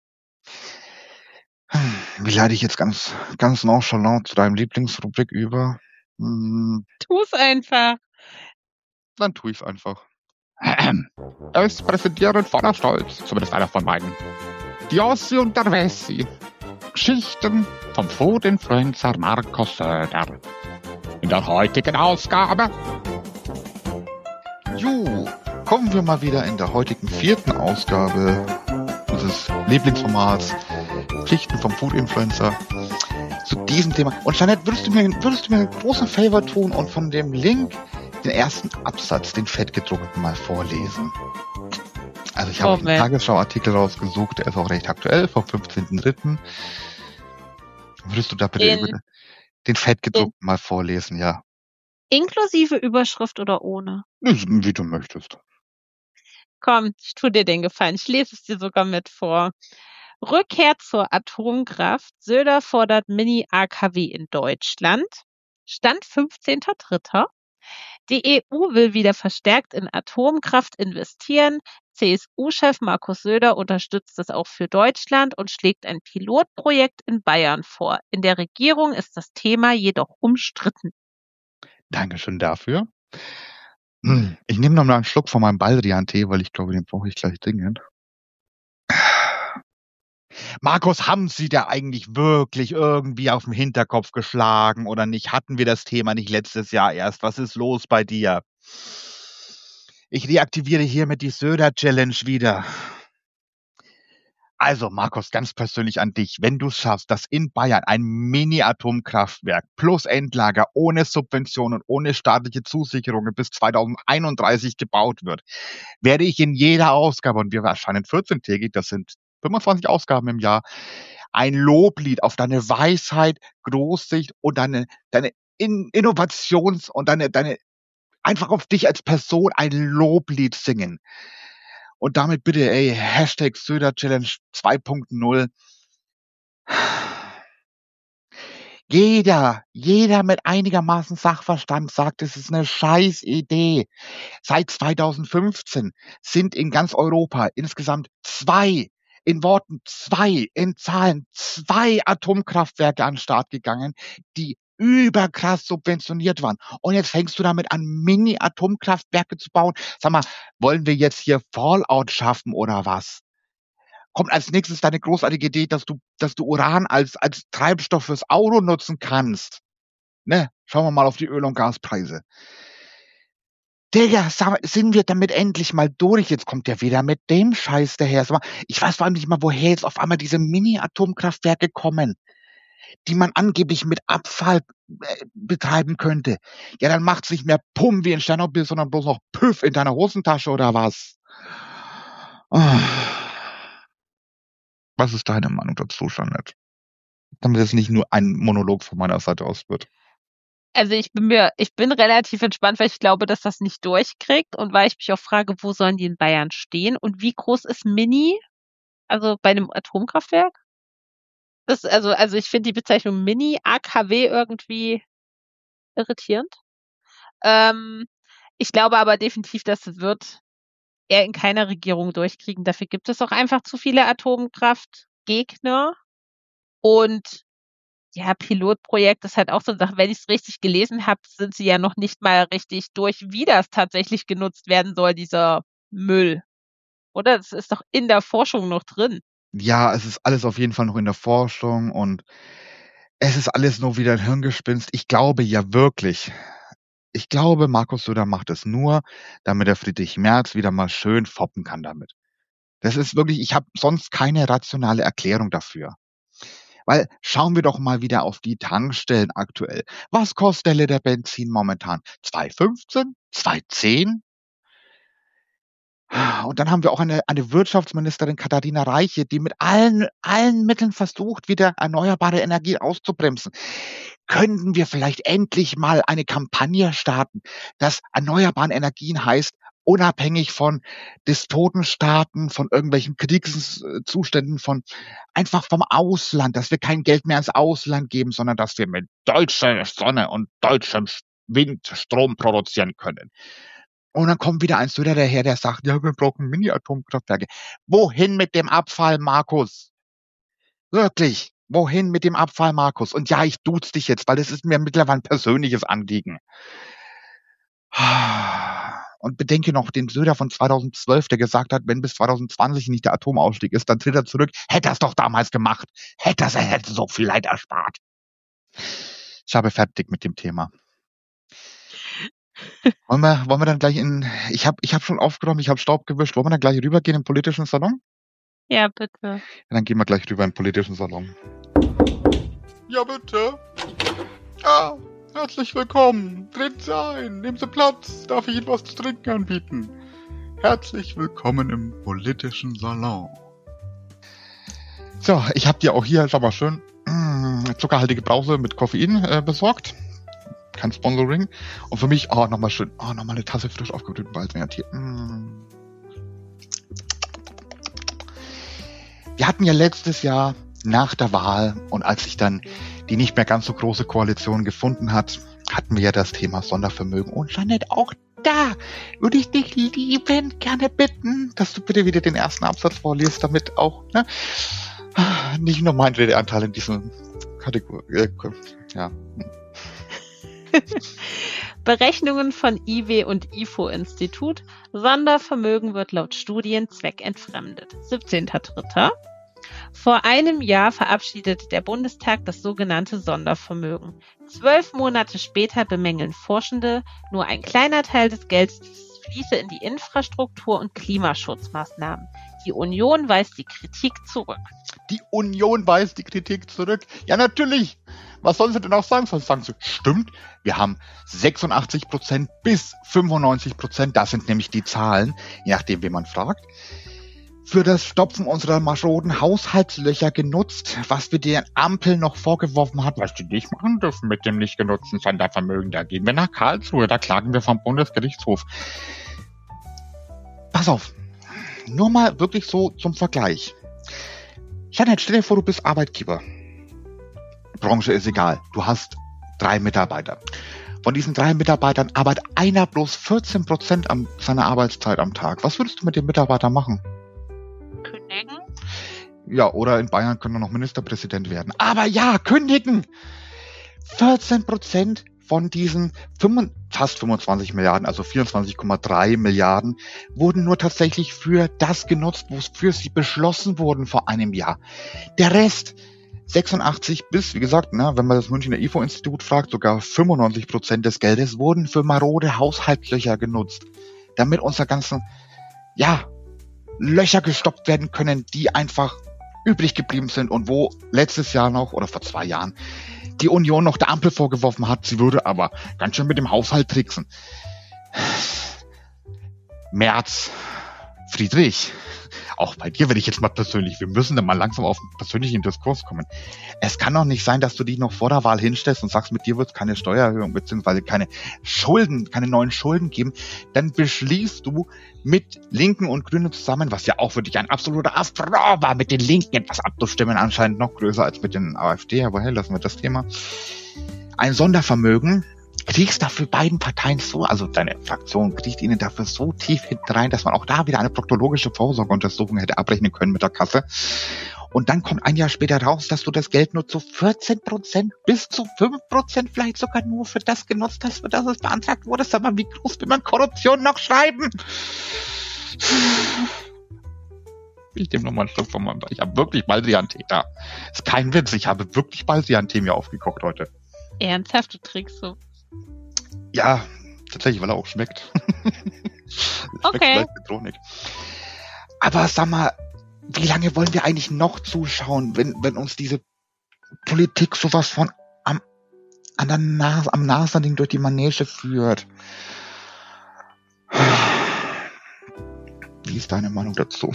Wie leite ich jetzt ganz, ganz nonchalant zu deinem Lieblingsrubrik über? Hm, Tu's einfach. dann tue ich's einfach. Es präsentieren voller Stolz, zumindest einer von beiden, die Ossi und der Wessi. Geschichten vom Food-Influencer Markus Söder. In der heutigen Ausgabe. Jo, kommen wir mal wieder in der heutigen vierten Ausgabe unseres Lieblingsformats Geschichten vom Food-Influencer zu diesem Thema. Und Jeanette, würdest du mir, würdest du mir einen großen Favor tun und von dem Link den ersten Absatz, den fettgedruckten, mal vorlesen? Also ich habe Oh, einen man. Tagesschau-Artikel rausgesucht, der ist auch recht aktuell, vom fünfzehnten dritten Würdest du da bitte Den- über den fettgedruckten mal vorlesen, ja? Inklusive Überschrift oder ohne? Wie du möchtest. Komm, ich tu dir den Gefallen. Ich lese es dir sogar mit vor. Rückkehr zur Atomkraft. Söder fordert Mini-A K W in Deutschland. Stand fünfzehnter dritter Die E U will wieder verstärkt in Atomkraft investieren. C S U-Chef Markus Söder unterstützt es auch für Deutschland und schlägt ein Pilotprojekt in Bayern vor. In der Regierung ist das Thema jedoch umstritten. Dankeschön dafür. Hm, Ich nehme noch mal einen Schluck von meinem Baldrian-Tee, weil ich glaube, den brauche ich gleich dringend. Markus, haben Sie da eigentlich wirklich irgendwie auf den Hinterkopf geschlagen oder nicht? Hatten wir das Thema nicht letztes Jahr erst? Was ist los bei dir? Ich reaktiviere hiermit die Söder-Challenge wieder. Also, Markus, ganz persönlich an dich. Wenn du es schaffst, dass in Bayern ein Mini-Atomkraftwerk plus Endlager ohne Subventionen und ohne staatliche Zusicherungen bis zweitausendeinunddreißig gebaut wird, werde ich in jeder Ausgabe, und wir erscheinen vierzehntägig, das sind fünfundzwanzig Ausgaben im Jahr, ein Loblied auf deine Weisheit, Großsicht und deine, deine in Innovations- und deine, deine, einfach auf dich als Person ein Loblied singen. Und damit bitte, ey, Hashtag Söder Challenge zwei Punkt null. Jeder, jeder mit einigermaßen Sachverstand sagt, es ist eine scheiß Idee. Seit zweitausendfünfzehn sind in ganz Europa insgesamt zwei, in Worten zwei, in Zahlen zwei Atomkraftwerke an den Start gegangen, die überkrass subventioniert waren. Und jetzt fängst du damit an, Mini-Atomkraftwerke zu bauen. Sag mal, wollen wir jetzt hier Fallout schaffen oder was? Kommt als nächstes deine großartige Idee, dass du, dass du Uran als, als Treibstoff fürs Auto nutzen kannst. Ne? Schauen wir mal auf die Öl- und Gaspreise. Digga, sag mal, sind wir damit endlich mal durch? Jetzt kommt der wieder mit dem Scheiß daher. Sag mal, ich weiß vor allem nicht mal, woher jetzt auf einmal diese Mini-Atomkraftwerke kommen, die man angeblich mit Abfall äh, betreiben könnte. Ja, dann macht's nicht mehr Pum wie in Tschernobyl, sondern bloß noch Püff in deiner Hosentasche oder was? Oh. Was ist deine Meinung dazu, Jeanette? Damit es nicht nur ein Monolog von meiner Seite aus wird. Also ich bin mir, ich bin relativ entspannt, weil ich glaube, dass das nicht durchkriegt und weil ich mich auch frage, wo sollen die in Bayern stehen und wie groß ist Mini? Also bei einem Atomkraftwerk? Das, also, also ich finde die Bezeichnung Mini, A K W irgendwie irritierend. Ähm, ich glaube aber definitiv, das wird er in keiner Regierung durchkriegen. Dafür gibt es auch einfach zu viele Atomkraftgegner. Und ja, Pilotprojekt ist halt auch so eine Sache. Wenn ich es richtig gelesen habe, sind sie ja noch nicht mal richtig durch, wie das tatsächlich genutzt werden soll, dieser Müll. Oder? Das ist doch in der Forschung noch drin. Ja, es ist alles auf jeden Fall noch in der Forschung und es ist alles nur wieder ein Hirngespinst. Ich glaube ja wirklich, ich glaube, Markus Söder macht es nur, damit der Friedrich Merz wieder mal schön foppen kann damit. Das ist wirklich, ich habe sonst keine rationale Erklärung dafür. Weil schauen wir doch mal wieder auf die Tankstellen aktuell. Was kostet der Liter Benzin momentan? zwei fünfzehn? zwei zehn? Und dann haben wir auch eine, eine Wirtschaftsministerin, Katharina Reiche, die mit allen, allen Mitteln versucht, wieder erneuerbare Energie auszubremsen. Könnten wir vielleicht endlich mal eine Kampagne starten, dass erneuerbaren Energien heißt, unabhängig von Despotenstaaten, von irgendwelchen Kriegszuständen, von einfach vom Ausland, dass wir kein Geld mehr ins Ausland geben, sondern dass wir mit deutscher Sonne und deutschem Wind Strom produzieren können. Und dann kommt wieder ein Söder daher, der sagt, ja, wir brauchen Mini-Atomkraftwerke. Wohin mit dem Abfall, Markus? Wirklich, wohin mit dem Abfall, Markus? Und ja, ich duze dich jetzt, weil das ist mir mittlerweile ein persönliches Anliegen. Und bedenke noch den Söder von zweitausendzwölf, der gesagt hat, wenn bis zweitausendzwanzig nicht der Atomausstieg ist, dann tritt er zurück. Hätte er es doch damals gemacht. Hätte er hätte so viel Leid erspart. Ich habe fertig mit dem Thema. Wollen wir, wollen wir dann gleich in, ich habe ich hab schon aufgeräumt, ich habe Staub gewischt. Wollen wir dann gleich rübergehen im politischen Salon? Ja, bitte. Ja, dann gehen wir gleich rüber in den politischen Salon. Ja, bitte. Ah, herzlich willkommen. Treten Sie ein, nehmen Sie Platz. Darf ich Ihnen was zu trinken anbieten? Herzlich willkommen im politischen Salon. So, ich habe dir auch hier, schau mal schön, mh, zuckerhaltige Brause mit Koffein äh, besorgt. Kein Sponsoring. Und für mich, oh, nochmal schön, oh, nochmal eine Tasse frisch aufgebrühten Walzmeertee. Mm. Wir hatten ja letztes Jahr nach der Wahl und als sich dann die nicht mehr ganz so große Koalition gefunden hat, hatten wir ja das Thema Sondervermögen. Und Jeanette, auch da würde ich dich liebend gerne bitten, dass du bitte wieder den ersten Absatz vorliest, damit auch, ne, nicht nur mein Redeanteil in diesem Kategorie, äh, ja. Berechnungen von I W und I F O-Institut. Sondervermögen wird laut Studien zweckentfremdet. siebzehnter dritter Vor einem Jahr verabschiedete der Bundestag das sogenannte Sondervermögen. Zwölf Monate später bemängeln Forschende, nur ein kleiner Teil des Geldes fließe in die Infrastruktur und Klimaschutzmaßnahmen. Die Union weist die Kritik zurück. Die Union weist die Kritik zurück. Ja, natürlich. Was sollen sie denn auch sagen? Sonst sagen sie, stimmt, wir haben sechsundachtzig Prozent bis fünfundneunzig Prozent, das sind nämlich die Zahlen, je nachdem, wen man fragt, für das Stopfen unserer maroden Haushaltslöcher genutzt, was wir den Ampel noch vorgeworfen hat, was die nicht machen dürfen mit dem nicht genutzten Sondervermögen. Da gehen wir nach Karlsruhe, da klagen wir vom Bundesgerichtshof. Pass auf, nur mal wirklich so zum Vergleich. Janet, stell dir vor, du bist Arbeitgeber. Branche ist egal. Du hast drei Mitarbeiter. Von diesen drei Mitarbeitern arbeitet einer bloß vierzehn Prozent an seiner Arbeitszeit am Tag. Was würdest du mit dem Mitarbeiter machen? Kündigen? Ja, oder in Bayern können wir noch Ministerpräsident werden. Aber ja, kündigen! vierzehn Prozent von diesen fast fünfundzwanzig Milliarden, also vierundzwanzig Komma drei Milliarden, wurden nur tatsächlich für das genutzt, wofür sie beschlossen wurden vor einem Jahr. Der Rest, sechsundachtzig bis, wie gesagt, ne, wenn man das Münchner I F O-Institut fragt, sogar fünfundneunzig Prozent des Geldes wurden für marode Haushaltslöcher genutzt, damit unsere ganzen, ja, Löcher gestoppt werden können, die einfach übrig geblieben sind und wo letztes Jahr noch, oder vor zwei Jahren, die Union noch der Ampel vorgeworfen hat, sie würde aber ganz schön mit dem Haushalt tricksen. Merz, Friedrich, auch bei dir werde ich jetzt mal persönlich, wir müssen da mal langsam auf einen persönlichen Diskurs kommen. Es kann doch nicht sein, dass du dich noch vor der Wahl hinstellst und sagst, mit dir wird es keine Steuererhöhung beziehungsweise keine Schulden, keine neuen Schulden geben. Dann beschließt du mit Linken und Grünen zusammen, was ja auch wirklich ein absoluter Affront war, mit den Linken etwas abzustimmen, anscheinend noch größer als mit den AfD, aber hey, lassen wir das Thema. Ein Sondervermögen, kriegst dafür beiden Parteien so, also deine Fraktion kriegt ihnen dafür so tief hinten rein, dass man auch da wieder eine proktologische Vorsorgeuntersuchung hätte abrechnen können mit der Kasse. Und dann kommt ein Jahr später raus, dass du das Geld nur zu vierzehn Prozent bis zu fünf Prozent vielleicht sogar nur für das genutzt hast, für das es beantragt wurde. Sag mal, wie groß will man Korruption noch schreiben? Ich nehme nochmal einen Schluck von meinem, ich habe wirklich Baldrian-Tee da. Ist kein Witz, ich habe wirklich Baldrian-Tee mir aufgekocht heute. Ernsthaft, du trinkst so? Ja, tatsächlich, weil er auch schmeckt. Okay. Schmeckt. Aber sag mal, wie lange wollen wir eigentlich noch zuschauen, wenn, wenn uns diese Politik sowas von am, an der Nase, am Nasending durch die Manege führt? Wie ist deine Meinung dazu?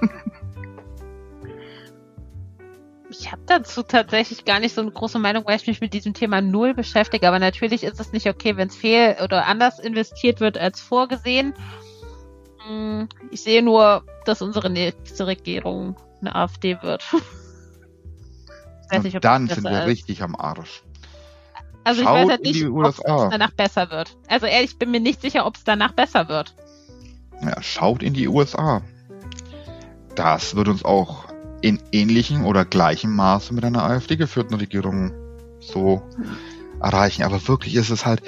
Ich habe dazu tatsächlich gar nicht so eine große Meinung, weil ich mich mit diesem Thema null beschäftige. Aber natürlich ist es nicht okay, wenn es fehl oder anders investiert wird als vorgesehen. Ich sehe nur, dass unsere nächste Regierung eine AfD wird. Ich weiß nicht, ob dann das sind wir ist. richtig am Arsch. Also ich Schaut weiß halt in nicht, die ob U S A. es danach besser wird. Also ehrlich, ich bin mir nicht sicher, ob es danach besser wird. Ja, schaut in die U S A. Das wird uns auch in ähnlichem oder gleichem Maße mit einer AfD geführten Regierung so erreichen. Aber wirklich ist es halt...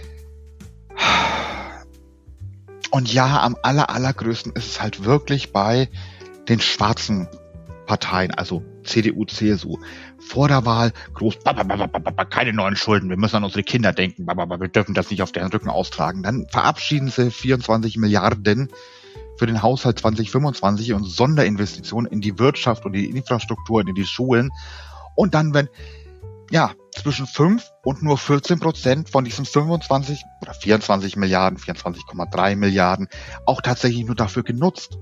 Und ja, am aller, allergrößten ist es halt wirklich bei den schwarzen Parteien, also C D U, C S U. Vor der Wahl groß, keine neuen Schulden, wir müssen an unsere Kinder denken, wir dürfen das nicht auf deren Rücken austragen. Dann verabschieden sie vierundzwanzig Milliarden für den Haushalt zwanzig fünfundzwanzig und Sonderinvestitionen in die Wirtschaft und die Infrastruktur und in die Schulen. Und dann, wenn, ja, zwischen fünf und nur vierzehn Prozent von diesen fünfundzwanzig oder vierundzwanzig Milliarden, vierundzwanzig Komma drei Milliarden auch tatsächlich nur dafür genutzt.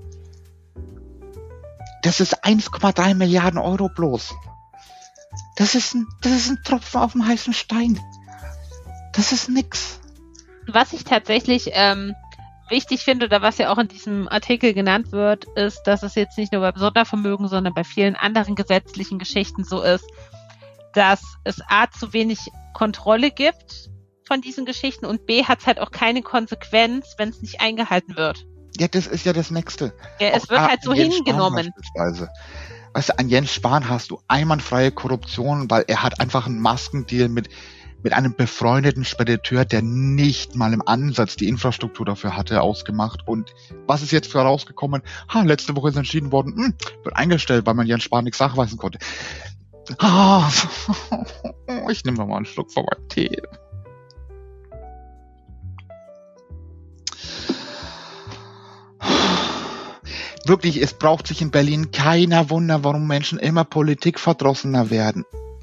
Das ist eins Komma drei Milliarden Euro bloß. Das ist ein, das ist ein Tropfen auf dem heißen Stein. Das ist nix. Was ich tatsächlich ähm, wichtig finde, oder was ja auch in diesem Artikel genannt wird, ist, dass es jetzt nicht nur beim Sondervermögen, sondern bei vielen anderen gesetzlichen Geschichten so ist, dass es A, zu wenig Kontrolle gibt von diesen Geschichten und B, hat es halt auch keine Konsequenz, wenn es nicht eingehalten wird. Ja, das ist ja das Nächste. Ja, es auch wird halt so hingenommen. Weißt du, an Jens Spahn hast du einwandfreie Korruption, weil er hat einfach einen Maskendeal mit, mit einem befreundeten Spediteur, der nicht mal im Ansatz die Infrastruktur dafür hatte, ausgemacht. Und was ist jetzt für rausgekommen? Ha, letzte Woche ist entschieden worden, hm, wird eingestellt, weil man Jens Spahn nichts nachweisen konnte. Ah, ich nehme mal einen Schluck von meinem Tee. Wirklich, es braucht sich in Berlin keiner Wunder, warum Menschen immer politikverdrossener werden.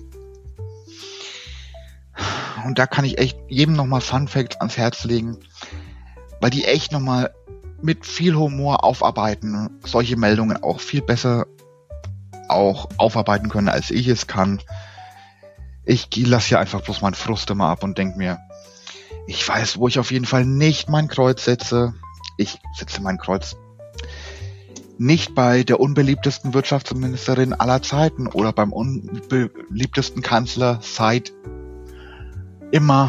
Und da kann ich echt jedem nochmal Fun Facts ans Herz legen, weil die echt nochmal mit viel Humor aufarbeiten, solche Meldungen auch viel besser auch aufarbeiten können, als ich es kann. Ich lasse hier einfach bloß meinen Frust immer ab und denke mir, ich weiß, wo ich auf jeden Fall nicht mein Kreuz setze. Ich setze mein Kreuz nicht bei der unbeliebtesten Wirtschaftsministerin aller Zeiten oder beim unbeliebtesten Kanzler seit immer.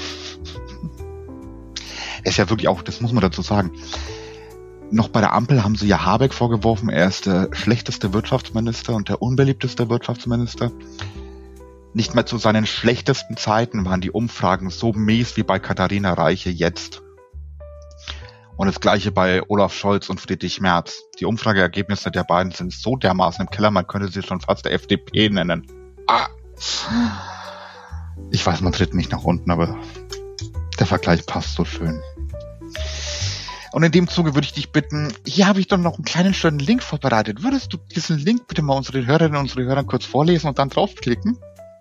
Er ist ja wirklich auch, das muss man dazu sagen, noch bei der Ampel haben sie ja Habeck vorgeworfen, er ist der schlechteste Wirtschaftsminister und der unbeliebteste Wirtschaftsminister. Nicht mehr zu seinen schlechtesten Zeiten waren die Umfragen so mies wie bei Katharina Reiche jetzt. Und das gleiche bei Olaf Scholz und Friedrich Merz. Die Umfrageergebnisse der beiden sind so dermaßen im Keller, man könnte sie schon fast der F D P nennen. Ah. Ich weiß, man tritt nicht nach unten, aber der Vergleich passt so schön. Und in dem Zuge würde ich dich bitten, hier habe ich doch noch einen kleinen schönen Link vorbereitet. Würdest du diesen Link bitte mal unseren Hörerinnen und unseren Hörern kurz vorlesen und dann draufklicken?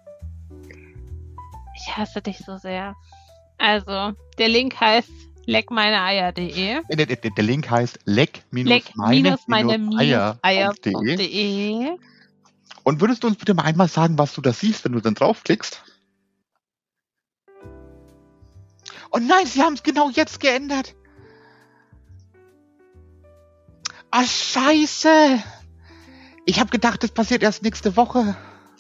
Ich hasse dich so sehr. Also, der Link heißt leck meine Eier punkt de. Der, der, der Link heißt leck meine Eier punkt de. Und würdest du uns bitte mal einmal sagen, was du da siehst, wenn du dann draufklickst? Oh nein, sie haben es genau jetzt geändert. Ah, scheiße. Ich habe gedacht, das passiert erst nächste Woche.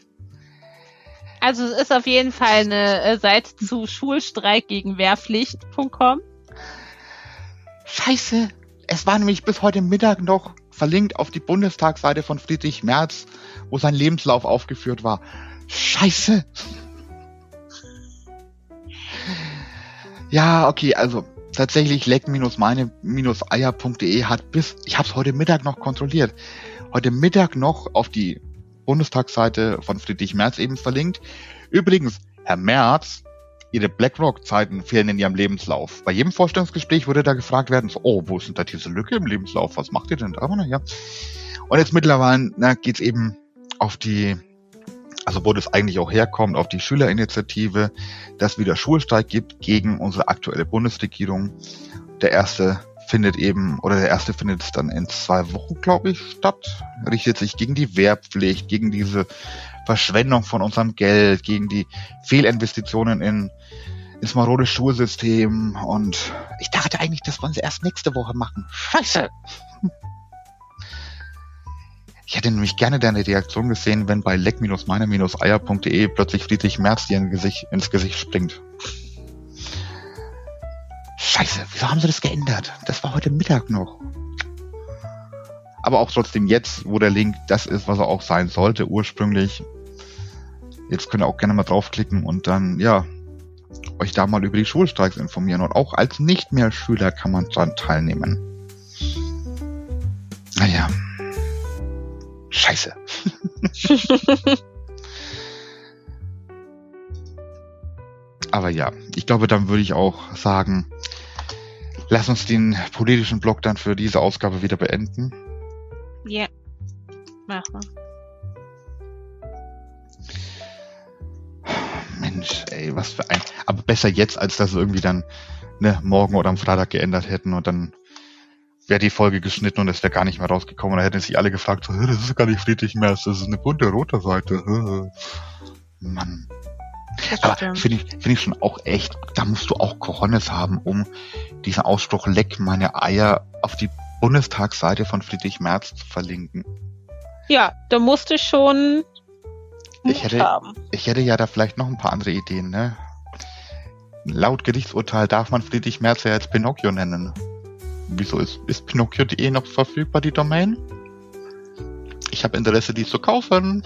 Also es ist auf jeden Fall eine äh, Seite zu Schulstreik gegen Wehrpflicht punkt com. Scheiße. Es war nämlich bis heute Mittag noch verlinkt auf die Bundestagsseite von Friedrich Merz, wo sein Lebenslauf aufgeführt war. Scheiße. Ja, okay, also tatsächlich leck meine Eier punkt de hat bis, ich habe es heute Mittag noch kontrolliert, heute Mittag noch auf die Bundestagsseite von Friedrich Merz eben verlinkt. Übrigens, Herr Merz, Ihre BlackRock-Zeiten fehlen in Ihrem Lebenslauf. Bei jedem Vorstellungsgespräch würde da gefragt werden, so, oh, wo ist denn da diese Lücke im Lebenslauf? Was macht ihr denn da? Ja. Und jetzt mittlerweile na, geht's eben auf die, also wo das eigentlich auch herkommt, auf die Schülerinitiative, dass wieder Schulstreik gibt gegen unsere aktuelle Bundesregierung. Der erste findet eben, oder der erste findet es dann in zwei Wochen, glaube ich, statt. Richtet sich gegen die Wehrpflicht, gegen diese Verschwendung von unserem Geld, gegen die Fehlinvestitionen in ins marode Schulsystem. Und ich dachte eigentlich, das wollen sie erst nächste Woche machen. Scheiße! Ich hätte nämlich gerne deine Reaktion gesehen, wenn bei leck meine Eier punkt de plötzlich Friedrich Merz dir ins Gesicht, ins Gesicht springt. Scheiße, wieso haben sie das geändert? Das war heute Mittag noch. Aber auch trotzdem jetzt, wo der Link das ist, was er auch sein sollte ursprünglich. Jetzt könnt ihr auch gerne mal draufklicken und dann, ja, euch da mal über die Schulstreiks informieren. Und auch als nicht mehr Schüler kann man daran teilnehmen. Naja. Scheiße. Aber ja, ich glaube, dann würde ich auch sagen, lass uns den politischen Block dann für diese Ausgabe wieder beenden. Ja, machen wir. Mensch, ey, was für ein... Aber besser jetzt, als dass sie irgendwie dann ne, morgen oder am Freitag geändert hätten und dann wäre die Folge geschnitten und es wäre gar nicht mehr rausgekommen. Und da hätten sich alle gefragt, so, das ist gar nicht Friedrich Merz, das ist eine bunte rote Seite. Mann. Aber finde ich, finde ich schon auch echt, da musst du auch Cojones haben, um diesen Ausspruch leck meine Eier auf die Bundestagsseite von Friedrich Merz zu verlinken. Ja, da musste ich schon Mut ich hätte, haben. Ich hätte ja da vielleicht noch ein paar andere Ideen, ne? Laut Gerichtsurteil darf man Friedrich Merz ja jetzt Pinocchio nennen. Wieso ist, ist Pinocchio punkt de noch verfügbar, die Domain? Ich habe Interesse, die zu kaufen.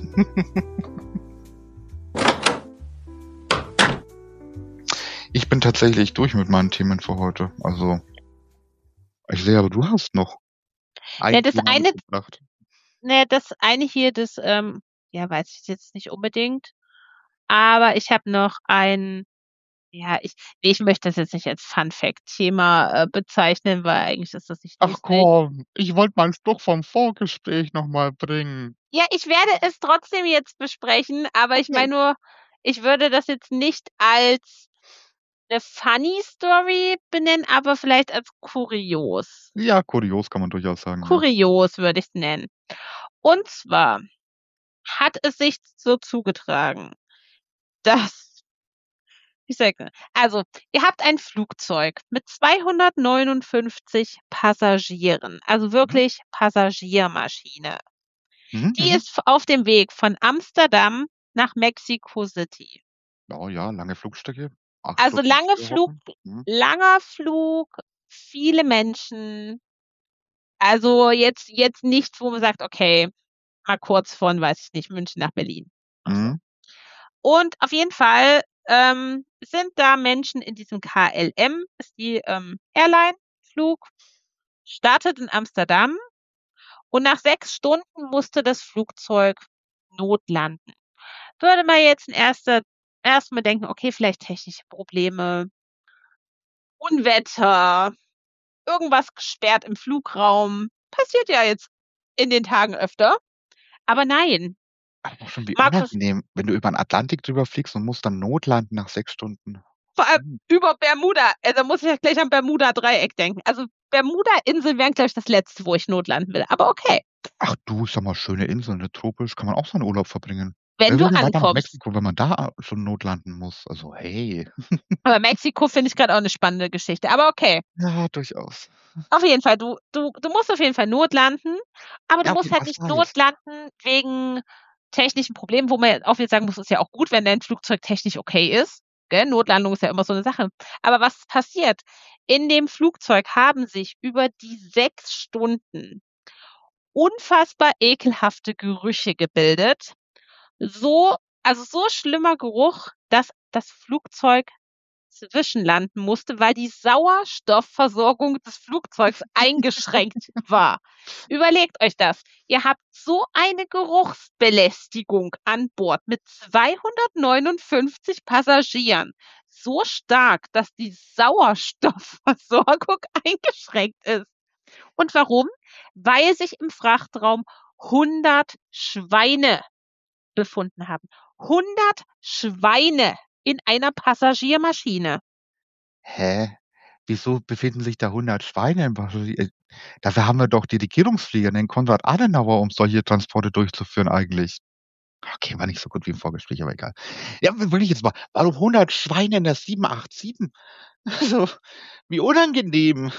Ich bin tatsächlich durch mit meinen Themen für heute. Also, ich sehe, aber du hast noch ein Ja, das Thema eine- mitgebracht. Ne, das eine hier, das, ähm, ja, weiß ich jetzt nicht unbedingt. Aber ich habe noch ein Ja, ich ne, ich möchte das jetzt nicht als Fun-Fact-Thema, äh, bezeichnen, weil eigentlich ist das nicht Ach lustig. komm, ich wollte mal 'n Spruch vom Vorgespräch noch mal bringen. Ja, ich werde es trotzdem jetzt besprechen, aber ich Okay. meine nur, ich würde das jetzt nicht als 'ne funny Story benennen, aber vielleicht als kurios. Ja, kurios kann man durchaus sagen, ja. Kurios würde ich's nennen. Und zwar hat es sich so zugetragen, dass ich sage also, ihr habt ein Flugzeug mit zweihundertneunundfünfzig Passagieren, also Mhm. wirklich Passagiermaschine. Mhm, Die mhm. ist f auf dem Weg von Amsterdam nach Mexico City. Oh ja, lange Flugstrecke, acht Also, Stunden, lange vier Flug Wochen. Mhm. langer Flug, viele Menschen. Also, jetzt jetzt nichts, wo man sagt: „Okay, mal kurz von, weiß ich nicht, München nach Berlin." Ach so. Mhm. Und auf jeden Fall, ähm, sind da Menschen in diesem K L M, ist die, ähm, Airline, Flug, startet in Amsterdam und nach sechs Stunden musste das Flugzeug notlanden. Würde man jetzt in erster erst mal denken: „Okay, vielleicht technische Probleme" Unwetter, irgendwas gesperrt im Flugraum. Passiert ja jetzt in den Tagen öfter. Aber nein. Aber schon wie Markus unangenehm, wenn du über 'n Atlantik drüber fliegst und musst dann notlanden nach sechs Stunden. Vor allem Mhm. über Bermuda. Äh, da muss ich ja gleich an Bermuda-Dreieck denken. Also, Bermuda-Inseln wären, glaube ich, das Letzte, wo ich notlanden will, aber okay. Ach du, ich sage mal, schöne Inseln, ne, tropisch, kann man auch seinen Urlaub verbringen. Wenn Wer du will denn weiter nach ankommst. Mexiko, wenn man da schon notlanden muss? Also, hey. Aber Mexiko finde ich grad auch 'ne spannende Geschichte, aber okay. Ja, durchaus. Auf jeden Fall, du du du musst auf jeden Fall notlanden, aber du Ja, okay, musst halt das nicht weiß ich. notlanden wegen technischen Problemen, wo man ja auch wieder sagen muss, ist ja auch gut, wenn dein Flugzeug technisch okay ist, gell? Notlandung ist ja immer so 'ne Sache. Aber was passiert? In dem Flugzeug haben sich über die sechs Stunden unfassbar ekelhafte Gerüche gebildet. So also, so schlimmer Geruch, dass das Flugzeug zwischenlanden musste, weil die Sauerstoffversorgung des Flugzeugs eingeschränkt war. Überlegt euch das. Ihr habt so eine Geruchsbelästigung an Bord mit zweihundertneunundfünfzig Passagieren. So stark, dass die Sauerstoffversorgung eingeschränkt ist. Und warum? Weil sich im Frachtraum hundert Schweine befunden haben. hundert Schweine in einer Passagiermaschine. Hä? Wieso befinden sich da hundert Schweine im Passagier äh, dafür haben wir doch die Regierungsflieger, den Konrad Adenauer, um solche Transporte durchzuführen eigentlich. Okay, war nicht so gut wie im Vorgespräch, aber egal. Ja, w will ich jetzt mal warum hundert Schweine in der sieben acht sieben? Also, wie unangenehm.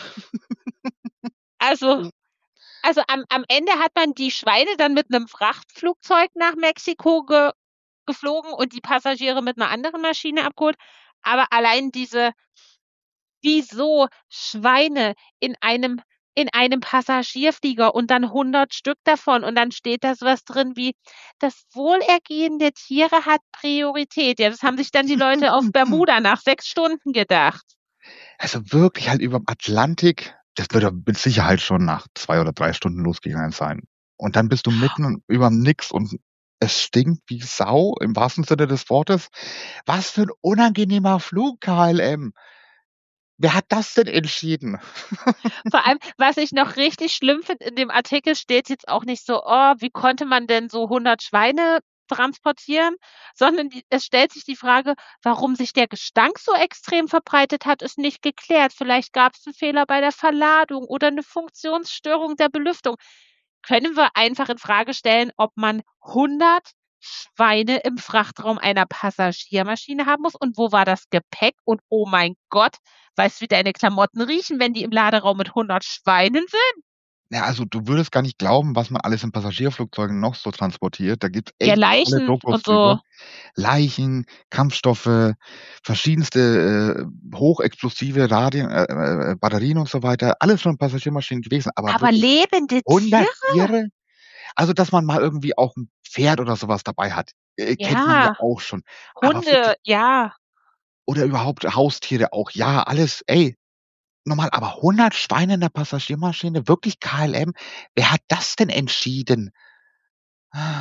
Also also, am am Ende hat man die Schweine dann mit 'nem Frachtflugzeug nach Mexiko ge geflogen und die Passagiere mit 'ner anderen Maschine abgeholt. Aber allein diese wieso Schweine in einem in einem Passagierflieger und dann hundert Stück davon und dann steht da so was drin wie: „Das Wohlergehen der Tiere hat Priorität." Ja, das haben sich dann die Leute auf Bermuda nach sechs Stunden gedacht. Also, wirklich halt überm Atlantik, das wird ja mit Sicherheit schon nach zwei oder drei Stunden losgegangen sein. Und dann bist du mitten überm Nix und es stinkt wie Sau im wahrsten Sinne des Wortes. Was für 'n unangenehmer Flug, K L M. Wer hat das denn entschieden? Vor allem, was ich noch richtig schlimm finde, in dem Artikel steht jetzt auch nicht so: „Oh, wie konnte man denn so hundert Schweine transportieren?" Sondern die es stellt sich die Frage, warum sich der Gestank so extrem verbreitet hat, ist nicht geklärt. Vielleicht gab's 'n Fehler bei der Verladung oder 'ne Funktionsstörung der Belüftung. Können wir einfach in Frage stellen, ob man hundert Schweine im Frachtraum einer Passagiermaschine haben muss und wo war das Gepäck? Und oh mein Gott, weißt du, wie deine Klamotten riechen, wenn die im Laderaum mit hundert Schweinen sind? Ja, also, du würdest gar nicht glauben, was man alles in Passagierflugzeugen noch so transportiert. Da gibt's Ja, echt tolle Leichen Dokus und so. drüber. Leichen, Kampfstoffe, verschiedenste, äh, hochexplosive Radien äh, äh, Batterien und so weiter, alles schon in Passagiermaschinen gewesen, aber Aber wirklich lebende hundert Tiere? Tiere? Also, dass man mal irgendwie auch 'n Pferd oder so was dabei hat, äh, kennt man ja Ja, auch schon. Aber wirklich Hunde, ja. oder überhaupt Haustiere auch, ja, alles, ey, normal, aber hundert Schweine in der Passagiermaschine, wirklich K L M? Wer hat das denn entschieden? Also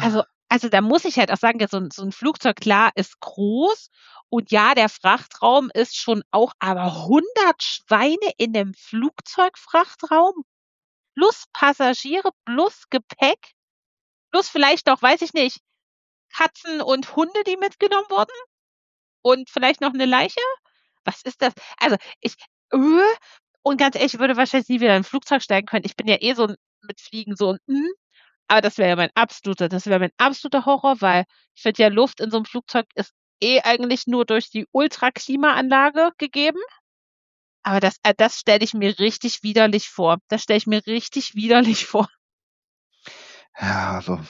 also da muss ich halt auch sagen, ja, so ein, so ein Flugzeug, klar, ist groß und ja, der Frachtraum ist schon auch, aber hundert Schweine in einem Flugzeugfrachtraum plus Passagiere plus Gepäck plus vielleicht noch, weiß ich nicht, Katzen und Hunde, die mitgenommen wurden und vielleicht noch eine Leiche? Was ist das? Also ich, äh, und ganz ehrlich, ich würde wahrscheinlich nie wieder in ein Flugzeug steigen können. Ich bin ja eh so ein, mit Fliegen so ein, mm, aber das wäre ja mein absoluter, das wäre mein absoluter Horror, weil ich finde ja, Luft in so einem Flugzeug ist eh eigentlich nur durch die Ultraklimaanlage gegeben. Aber das, äh, das stelle ich mir richtig widerlich vor. Das stelle ich mir richtig widerlich vor. Ja, also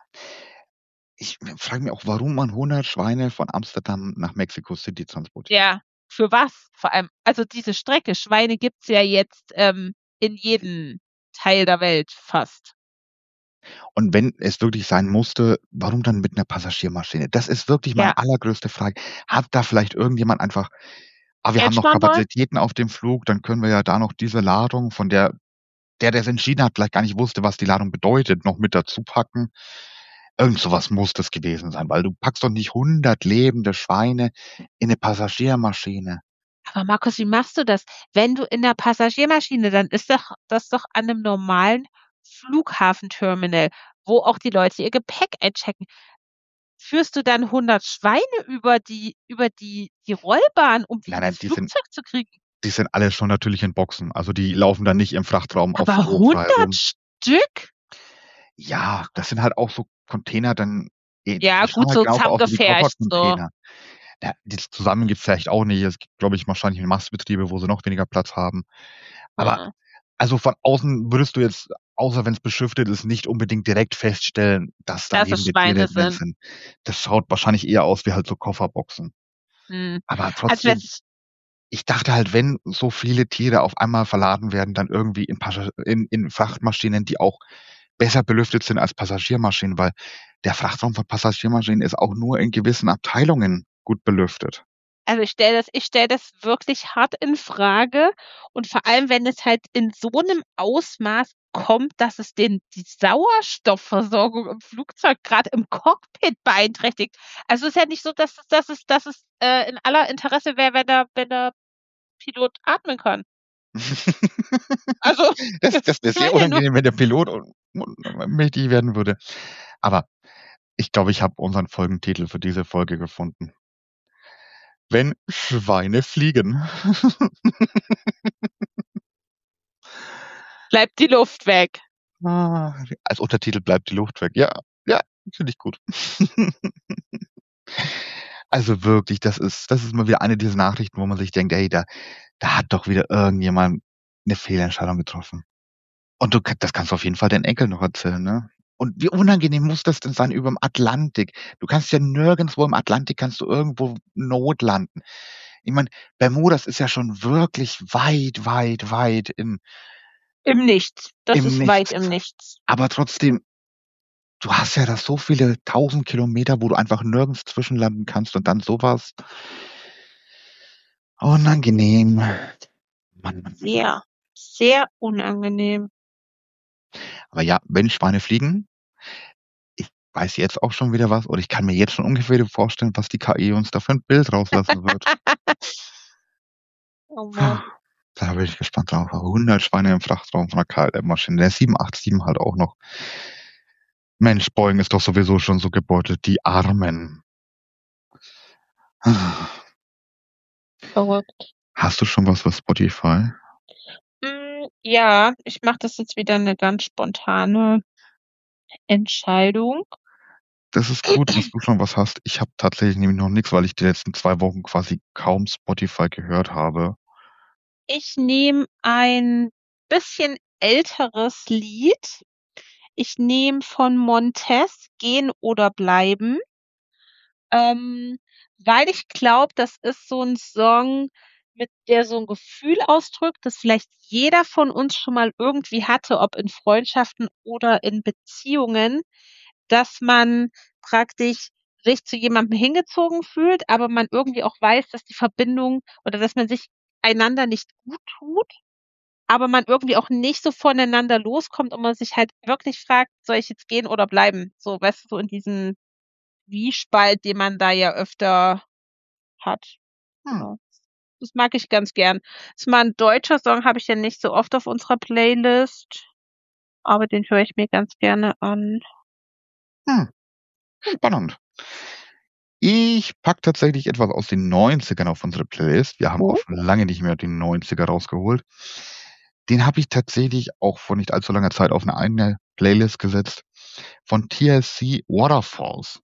ich frage mich auch, warum man hundert Schweine von Amsterdam nach Mexico City transportiert. Ja, für was? Vor allem, also diese Strecke, Schweine gibt's ja jetzt ähm, in jedem Teil der Welt fast. Und wenn es wirklich sein musste, warum dann mit einer Passagiermaschine? Das ist wirklich Ja. meine allergrößte Frage. Hat da vielleicht irgendjemand einfach, ah, wir haben noch Edgeman wollen? Kapazitäten auf dem Flug, dann können wir ja da noch diese Ladung, von der der, der es entschieden hat, vielleicht gar nicht wusste, was die Ladung bedeutet, noch mit dazu packen. Irgend so was muss das gewesen sein, weil du packst doch nicht hundert lebende Schweine in 'ne Passagiermaschine. Aber Markus, wie machst du das? Wenn du in der Passagiermaschine, dann ist doch das doch an einem normalen Flughafenterminal, wo auch die Leute ihr Gepäck einchecken. Führst du dann hundert Schweine über die über die die Rollbahn, um die Nein, ins nein, die sind Flugzeug zu kriegen? die sind alle schon natürlich in Boxen. Also, die laufen dann nicht im Frachtraum auf Aber Stroh frei hundert rum. Stück? Ja, das sind halt auch so Container dann, eh, die Ja, schauen gut, halt so genauso aus wie die zusammengepfercht so. Koffercontainer. Ja, die zusammen gibt's vielleicht auch nicht. Es gibt, glaube ich, wahrscheinlich Mastbetriebe, wo sie noch weniger Platz haben. Aber Mhm. also, von außen würdest du jetzt, außer wenn's beschriftet ist, nicht unbedingt direkt feststellen, dass da Dass es lebende Tiere Schweine drin sind. sind. Das schaut wahrscheinlich eher aus wie halt so Kofferboxen. Mhm. Aber Also trotzdem, das ich dachte halt, wenn so viele Tiere auf einmal verladen werden, dann irgendwie in Pascha in in Frachtmaschinen, die auch besser belüftet sind als Passagiermaschinen, weil der Frachtraum von Passagiermaschinen ist auch nur in gewissen Abteilungen gut belüftet. Also ich stelle das, ich stelle das wirklich hart in Frage und vor allem, wenn es halt in so einem Ausmaß kommt, dass es den die Sauerstoffversorgung im Flugzeug gerade im Cockpit beeinträchtigt. Also es ist ja nicht so, dass es, dass es, dass es äh, in aller Interesse wäre, wenn der, wenn der Pilot atmen kann. Also Das das wäre ich sehr meine ja nur, unangenehm, wenn der Pilot un un mächtig werden würde. Aber ich glaube, ich habe unseren Folgentitel für diese Folge gefunden. Wenn Schweine fliegen. bleibt die Luft weg. Ah, als Untertitel bleibt die Luft weg. Ja, ja, finde ich gut. Also wirklich, das ist das ist mal wieder eine dieser Nachrichten, wo man sich denkt: „Ey, da da hat doch wieder irgendjemand 'ne Fehlentscheidung getroffen.“ Und du ka das kannst du auf jeden Fall deinen Enkeln noch erzählen, ne? Und wie unangenehm muss das denn sein überm Atlantik? Du kannst ja nirgendswo im Atlantik kannst du irgendwo notlanden. Ich meine, Bermudas ist ja schon wirklich weit, weit, weit in Im Nichts. Das im ist weit Nichts. im Nichts. Aber trotzdem, du hast ja da so viele tausend Kilometer, wo du einfach nirgends zwischenlanden kannst und dann so was. Unangenehm. Mann, Mann, Mann. Sehr, sehr unangenehm. Aber ja, wenn Schweine fliegen, ich weiß jetzt auch schon wieder was oder ich kann mir jetzt schon ungefähr vorstellen, was die K I uns da für 'n Bild rauslassen wird. Oh Mann. Da bin ich gespannt drauf. hundert Schweine im Frachtraum von 'ner K L M-Maschine. Der sieben acht sieben halt auch noch. Mensch, Boeing ist doch sowieso schon so gebeutelt, die Armen. Verrückt. Hast du schon was für Spotify? Hm, ja, ich mache das jetzt wieder 'ne ganz spontane Entscheidung. Das ist gut, dass du schon was hast. Ich habe tatsächlich nämlich noch nix, weil ich die letzten zwei Wochen quasi kaum Spotify gehört habe. Ich nehme ein bisschen älteres Lied. Ich nehme von Montez „Gehen oder bleiben“. Ähm, weil ich glaube, das ist so 'n Song, mit der so 'n Gefühl ausdrückt, das vielleicht jeder von uns schon mal irgendwie hatte, ob in Freundschaften oder in Beziehungen, dass man praktisch sich zu jemandem hingezogen fühlt, aber man irgendwie auch weiß, dass die Verbindung oder dass man sich einander nicht guttut. aber man irgendwie auch nicht so voneinander loskommt und man sich halt wirklich fragt, soll ich jetzt gehen oder bleiben? So, weißt du, so in diesem Zwiespalt, den man da ja öfter hat. Hm. Genau. Das mag ich ganz gern. Ist mal ein deutscher Song, habe ich ja nicht so oft auf unserer Playlist, aber den höre ich mir ganz gerne an. Hm. Spannend. Ich packe tatsächlich etwas aus den neunzigern auf unsere Playlist. Wir haben Oh. auch schon lange nicht mehr die neunziger rausgeholt. Den habe ich tatsächlich auch vor nicht allzu langer Zeit auf eine eigene Playlist gesetzt. Von T S C, Waterfalls.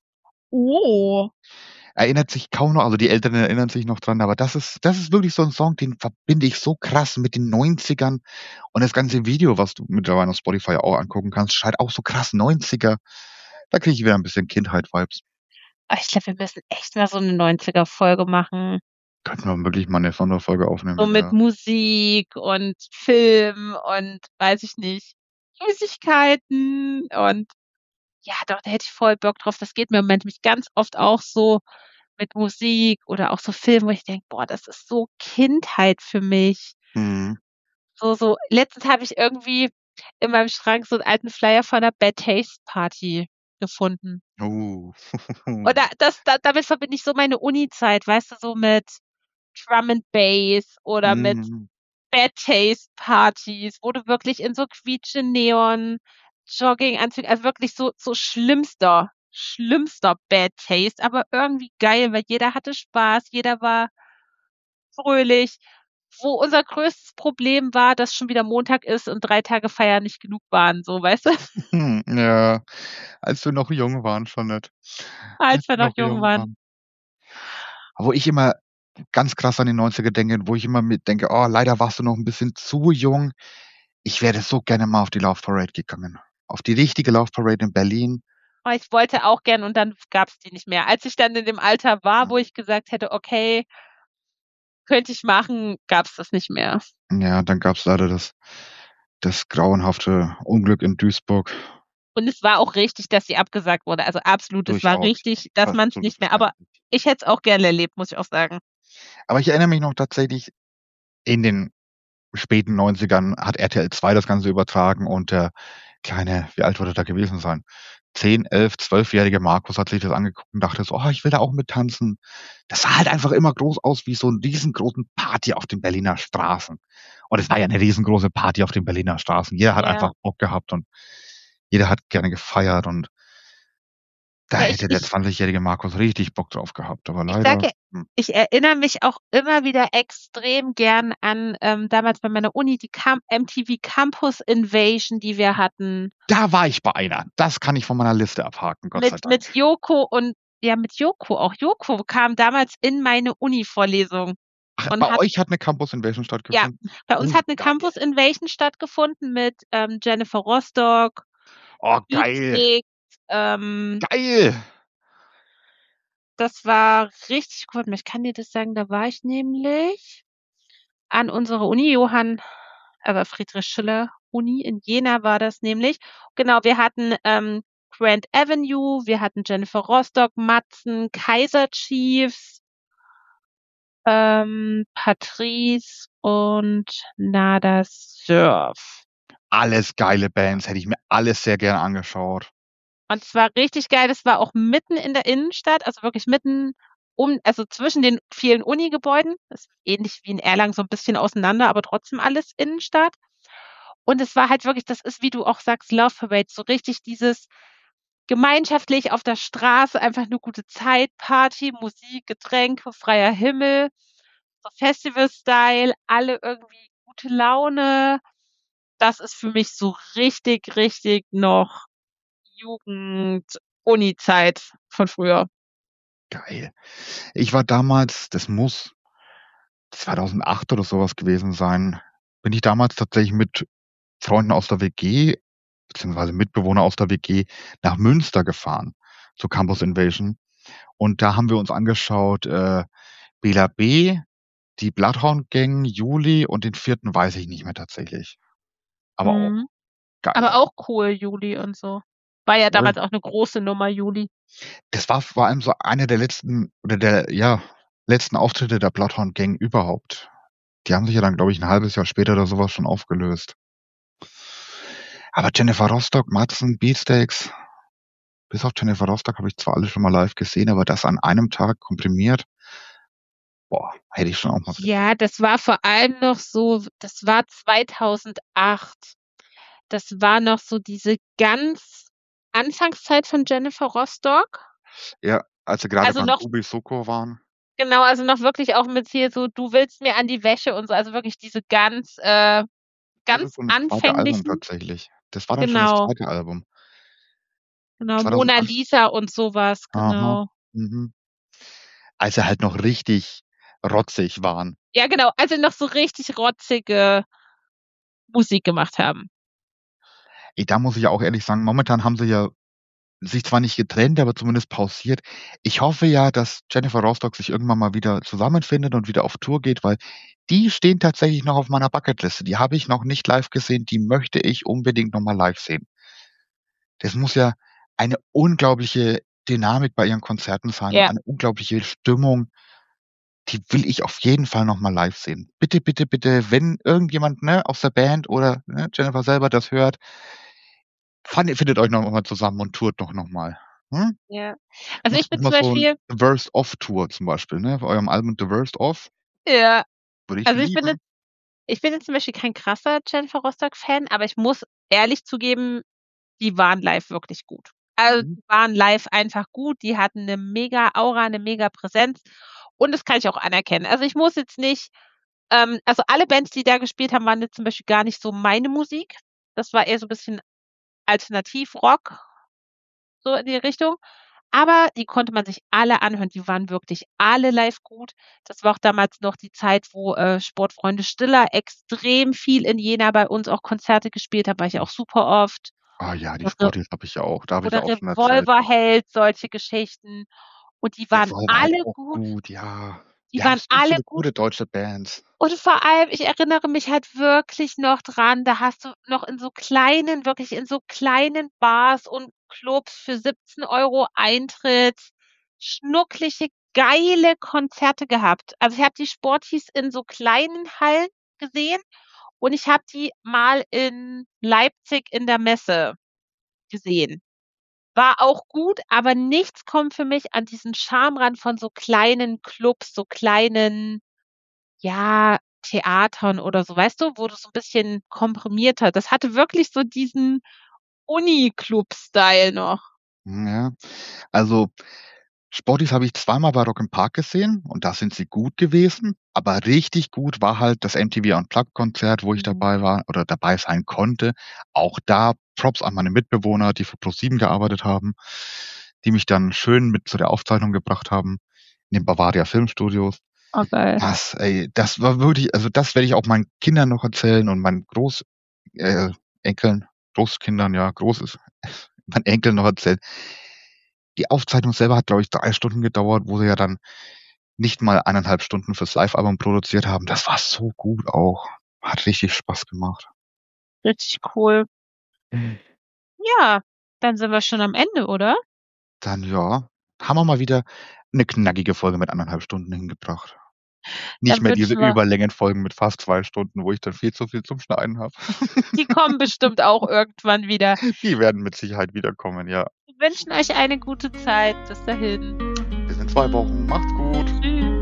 Oh. Erinnert sich kaum noch, also die Älteren erinnern sich noch dran, aber das ist, das ist wirklich so ein Song, den verbinde ich so krass mit den neunzigern. Und das ganze Video, was du mittlerweile auf Spotify auch angucken kannst, scheint auch so krass neunziger. Da kriege ich wieder ein bisschen Kindheit-Vibes. Ah, Ich glaube, wir müssen echt mal so eine neunziger-Folge machen. Könnten wir wirklich mal eine Sonderfolge aufnehmen. So mit ja. Musik und Film und weiß ich nicht, Süßigkeiten und ja, doch, da hätte ich voll Bock drauf. Das geht mir im Moment mich ganz oft auch so mit Musik oder auch so Filmen, wo ich denke, boah, das ist so Kindheit für mich. Mhm. So, so, letztens habe ich irgendwie in meinem Schrank so einen alten Flyer von einer Bad Taste Party gefunden. Oh. Und da, das, da, damit verbinde ich so meine Uni-Zeit, weißt du, so mit Drum and Bass oder mit Mhm. Bad Taste Partys, wo du wirklich in so quietsche Neon Jogginganzügen, also wirklich so, so schlimmster, schlimmster Bad Taste, aber irgendwie geil, weil jeder hatte Spaß, jeder war fröhlich. Wo unser größtes Problem war, dass schon wieder Montag ist und drei Tage Feiern nicht genug waren, so, weißt du? Ja, als wir noch jung waren, schon nicht. Als wir noch jung waren. Aber wo ich immer ganz krass an die neunziger denke, wo ich immer mit denke, oh, leider warst du noch ein bisschen zu jung. Ich wäre so gerne mal auf die Love Parade gegangen. Auf die richtige Love Parade in Berlin. Aber ich wollte auch gern und dann gab's die nicht mehr. Als ich dann in dem Alter war, wo ich gesagt hätte, okay, könnte ich machen, gab's das nicht mehr. Ja, dann gab's leider das, das grauenhafte Unglück in Duisburg. Und es war auch richtig, dass sie abgesagt wurde. Also absolut, es war Durchaus. richtig, dass man es Absolut nicht mehr. Aber verständlich. ich hätte es auch gerne erlebt, muss ich auch sagen. Aber ich erinnere mich noch tatsächlich, in den späten neunzigern hat R T L zwei das Ganze übertragen und der kleine, wie alt würde er da gewesen sein? zehn, elf, zwölfjährige Markus hat sich das angeguckt und dachte so, oh, ich will da auch mittanzen. Das sah halt einfach immer groß aus wie so eine riesengroßen Party auf den Berliner Straßen. Und es war ja eine riesengroße Party auf den Berliner Straßen. Jeder hat Ja. einfach Bock gehabt und jeder hat gerne gefeiert und da Ja, ich, hätte der ich, zwanzigjährige Markus richtig Bock drauf gehabt. Aber ich leider. sage, hm. ich erinnere mich auch immer wieder extrem gern an ähm, damals bei meiner Uni die Cam- M T V Campus Invasion, die wir hatten. Da war ich bei einer. Das kann ich von meiner Liste abhaken, Gott sei Mit, Dank. mit Joko und ja, mit Joko. Auch Joko kam damals in meine Uni-Vorlesung. Ach, und bei hat- euch hat eine Campus Invasion stattgefunden? Bei uns Oh, hat eine geil. Campus Invasion stattgefunden mit ähm, Jennifer Rostock, Oh, geil. Beatsteaks, ähm, Geil. das war richtig gut. Ich kann dir das sagen, da war ich nämlich an unserer Uni, Johann, aber Friedrich Schiller Uni in Jena war das nämlich. Genau, wir hatten ähm, Grand Avenue, wir hatten Jennifer Rostock, Matzen, Kaiser Chiefs, ähm, Patrice und Nada Surf. Alles geile Bands, hätte ich mir alles sehr gerne angeschaut. Und es war richtig geil. Das war auch mitten in der Innenstadt, also wirklich mitten um, also zwischen den vielen Uni-Gebäuden. Das ist ähnlich wie in Erlangen so ein bisschen auseinander, aber trotzdem alles Innenstadt. Und es war halt wirklich, das ist, wie du auch sagst, Love Parade, so richtig dieses gemeinschaftlich auf der Straße, einfach eine gute Zeit, Party, Musik, Getränke, freier Himmel, so Festival-Style, alle irgendwie gute Laune. Das ist für mich so richtig, richtig noch Jugend, Uni-Zeit von früher. Geil. Ich war damals, das muss zweitausendacht oder sowas gewesen sein, bin ich damals tatsächlich mit Freunden aus der W G, beziehungsweise Mitbewohner aus der W G, nach Münster gefahren, zur Campus Invasion. Und da haben wir uns angeschaut, äh, Bela B., die Bloodhound Gang, Juli und den vierten weiß ich nicht mehr tatsächlich. Aber auch Mhm. geil. Aber auch cool, Juli und so. War ja Voll. damals auch eine große Nummer, Juli. Das war vor allem so einer der letzten, oder der, ja, letzten Auftritte der Bloodhound Gang überhaupt. Die haben sich ja dann, glaube ich, ein halbes Jahr später oder sowas schon aufgelöst. Aber Jennifer Rostock, Matzen, Beatsteaks, bis auf Jennifer Rostock habe ich zwar alle schon mal live gesehen, aber das an einem Tag komprimiert, boah, hätte ich schon auch mal. Ja, das war vor allem noch so, das war zweitausendacht. Das war noch so diese ganz Anfangszeit von Jennifer Rostock. Ja, als sie gerade Also beim noch, Ruby Soko waren. genau, also noch wirklich auch mit hier so, du willst mir an die Wäsche und so, also wirklich diese ganz, äh, Das ganz ist schon das zweite Album anfänglichen, tatsächlich. Das war dann schon das genau, zweite Album. genau, Mona zweitausendacht. Lisa und sowas, Aha. genau. Mhm. Als sie halt noch richtig rotzig waren. Ja, genau, also noch so richtig rotzige Musik gemacht haben. Ey, da muss ich ja auch ehrlich sagen, momentan haben sie ja sich zwar nicht getrennt, aber zumindest pausiert. Ich hoffe ja, dass Jennifer Rostock sich irgendwann mal wieder zusammenfindet und wieder auf Tour geht, weil die stehen tatsächlich noch auf meiner Bucketliste. Die habe ich noch nicht live gesehen, die möchte ich unbedingt noch mal live sehen. Das muss ja eine unglaubliche Dynamik bei ihren Konzerten sein und Ja, eine unglaubliche Stimmung. Die will ich auf jeden Fall noch mal live sehen. Bitte, bitte, bitte, wenn irgendjemand, ne, aus der Band oder, ne, Jennifer selber das hört, fandet findet euch noch mal zusammen und tourt doch noch mal. Hm? ja. Also Macht ich bin noch mal zum so 'n Beispiel, The Worst Of Tour zum Beispiel, ne? Bei eurem Album The Worst Of ja, würde ich also ich bin lieben. jetzt, ich bin jetzt zum Beispiel kein krasser Jennifer Rostock-Fan, aber ich muss ehrlich zugeben, die waren live wirklich gut. Also Mhm. die waren live einfach gut, die hatten eine mega Aura, eine mega Präsenz und das kann ich auch anerkennen. Also ich muss jetzt nicht, ähm, also alle Bands, die da gespielt haben, waren jetzt zum Beispiel gar nicht so meine Musik. Das war eher so ein bisschen Alternativrock, so in die Richtung. Aber die konnte man sich alle anhören. Die waren wirklich alle live gut. Das war auch damals noch die Zeit, wo äh, Sportfreunde Stiller extrem viel in Jena bei uns auch Konzerte gespielt hat, war ich auch super oft. Ah ja, die Oder, Re Sporties habe ich ja auch. Da habe ich ja oder auch schon erzählt. Revolverheld, solche Geschichten. Und die waren Revolver halt alle auch gut. gut, ja. Die Wir haben waren so alle viele gut. gute deutsche Bands. Und vor allem, ich erinnere mich halt wirklich noch dran, da hast du noch in so kleinen, wirklich in so kleinen Bars und Clubs für siebzehn Euro Eintritt schnucklige, geile Konzerte gehabt. Also ich habe die Sporties in so kleinen Hallen gesehen und ich habe die mal in Leipzig in der Messe gesehen. War auch gut, aber nichts kommt für mich an diesen Charme ran von so kleinen Clubs, so kleinen, ja, Theatern oder so, weißt du, wo du so 'n bisschen komprimierter, das hatte wirklich so diesen Uni-Club-Style noch. Hm, ja. Also, Sporties habe ich zweimal bei Rock im Park gesehen und da sind sie gut gewesen, aber richtig gut war halt das M T V Unplugged Konzert, wo ich Mhm. dabei war oder dabei sein konnte. Auch da Props an meine Mitbewohner, die für ProSieben gearbeitet haben, die mich dann schön mit zu der Aufzeichnung gebracht haben in den Bavaria Filmstudios. Oh, geil. Das, ey, das war wirklich, also das werde ich auch meinen Kindern noch erzählen und meinen Groß äh, Enkeln, Großkindern, ja, Groß meinen Enkeln noch erzählen. Die Aufzeichnung selber hat, glaube ich, drei Stunden gedauert, wo sie ja dann nicht mal eineinhalb Stunden fürs Live-Album produziert haben. Das war so gut auch. Hat richtig Spaß gemacht. Richtig cool. Ja, dann sind wir schon am Ende, oder? Dann ja, haben wir mal wieder 'ne knackige Folge mit eineinhalb Stunden hingebracht. Nicht Dann mehr diese wünschen wir Überlängenfolgen mit fast zwei Stunden, wo ich dann viel zu viel zum Schneiden habe. Die kommen bestimmt auch irgendwann wieder. Die werden mit Sicherheit wiederkommen, ja. Wir wünschen euch eine gute Zeit. Bis dahin. Bis in zwei Wochen. Macht's gut. Tschüss.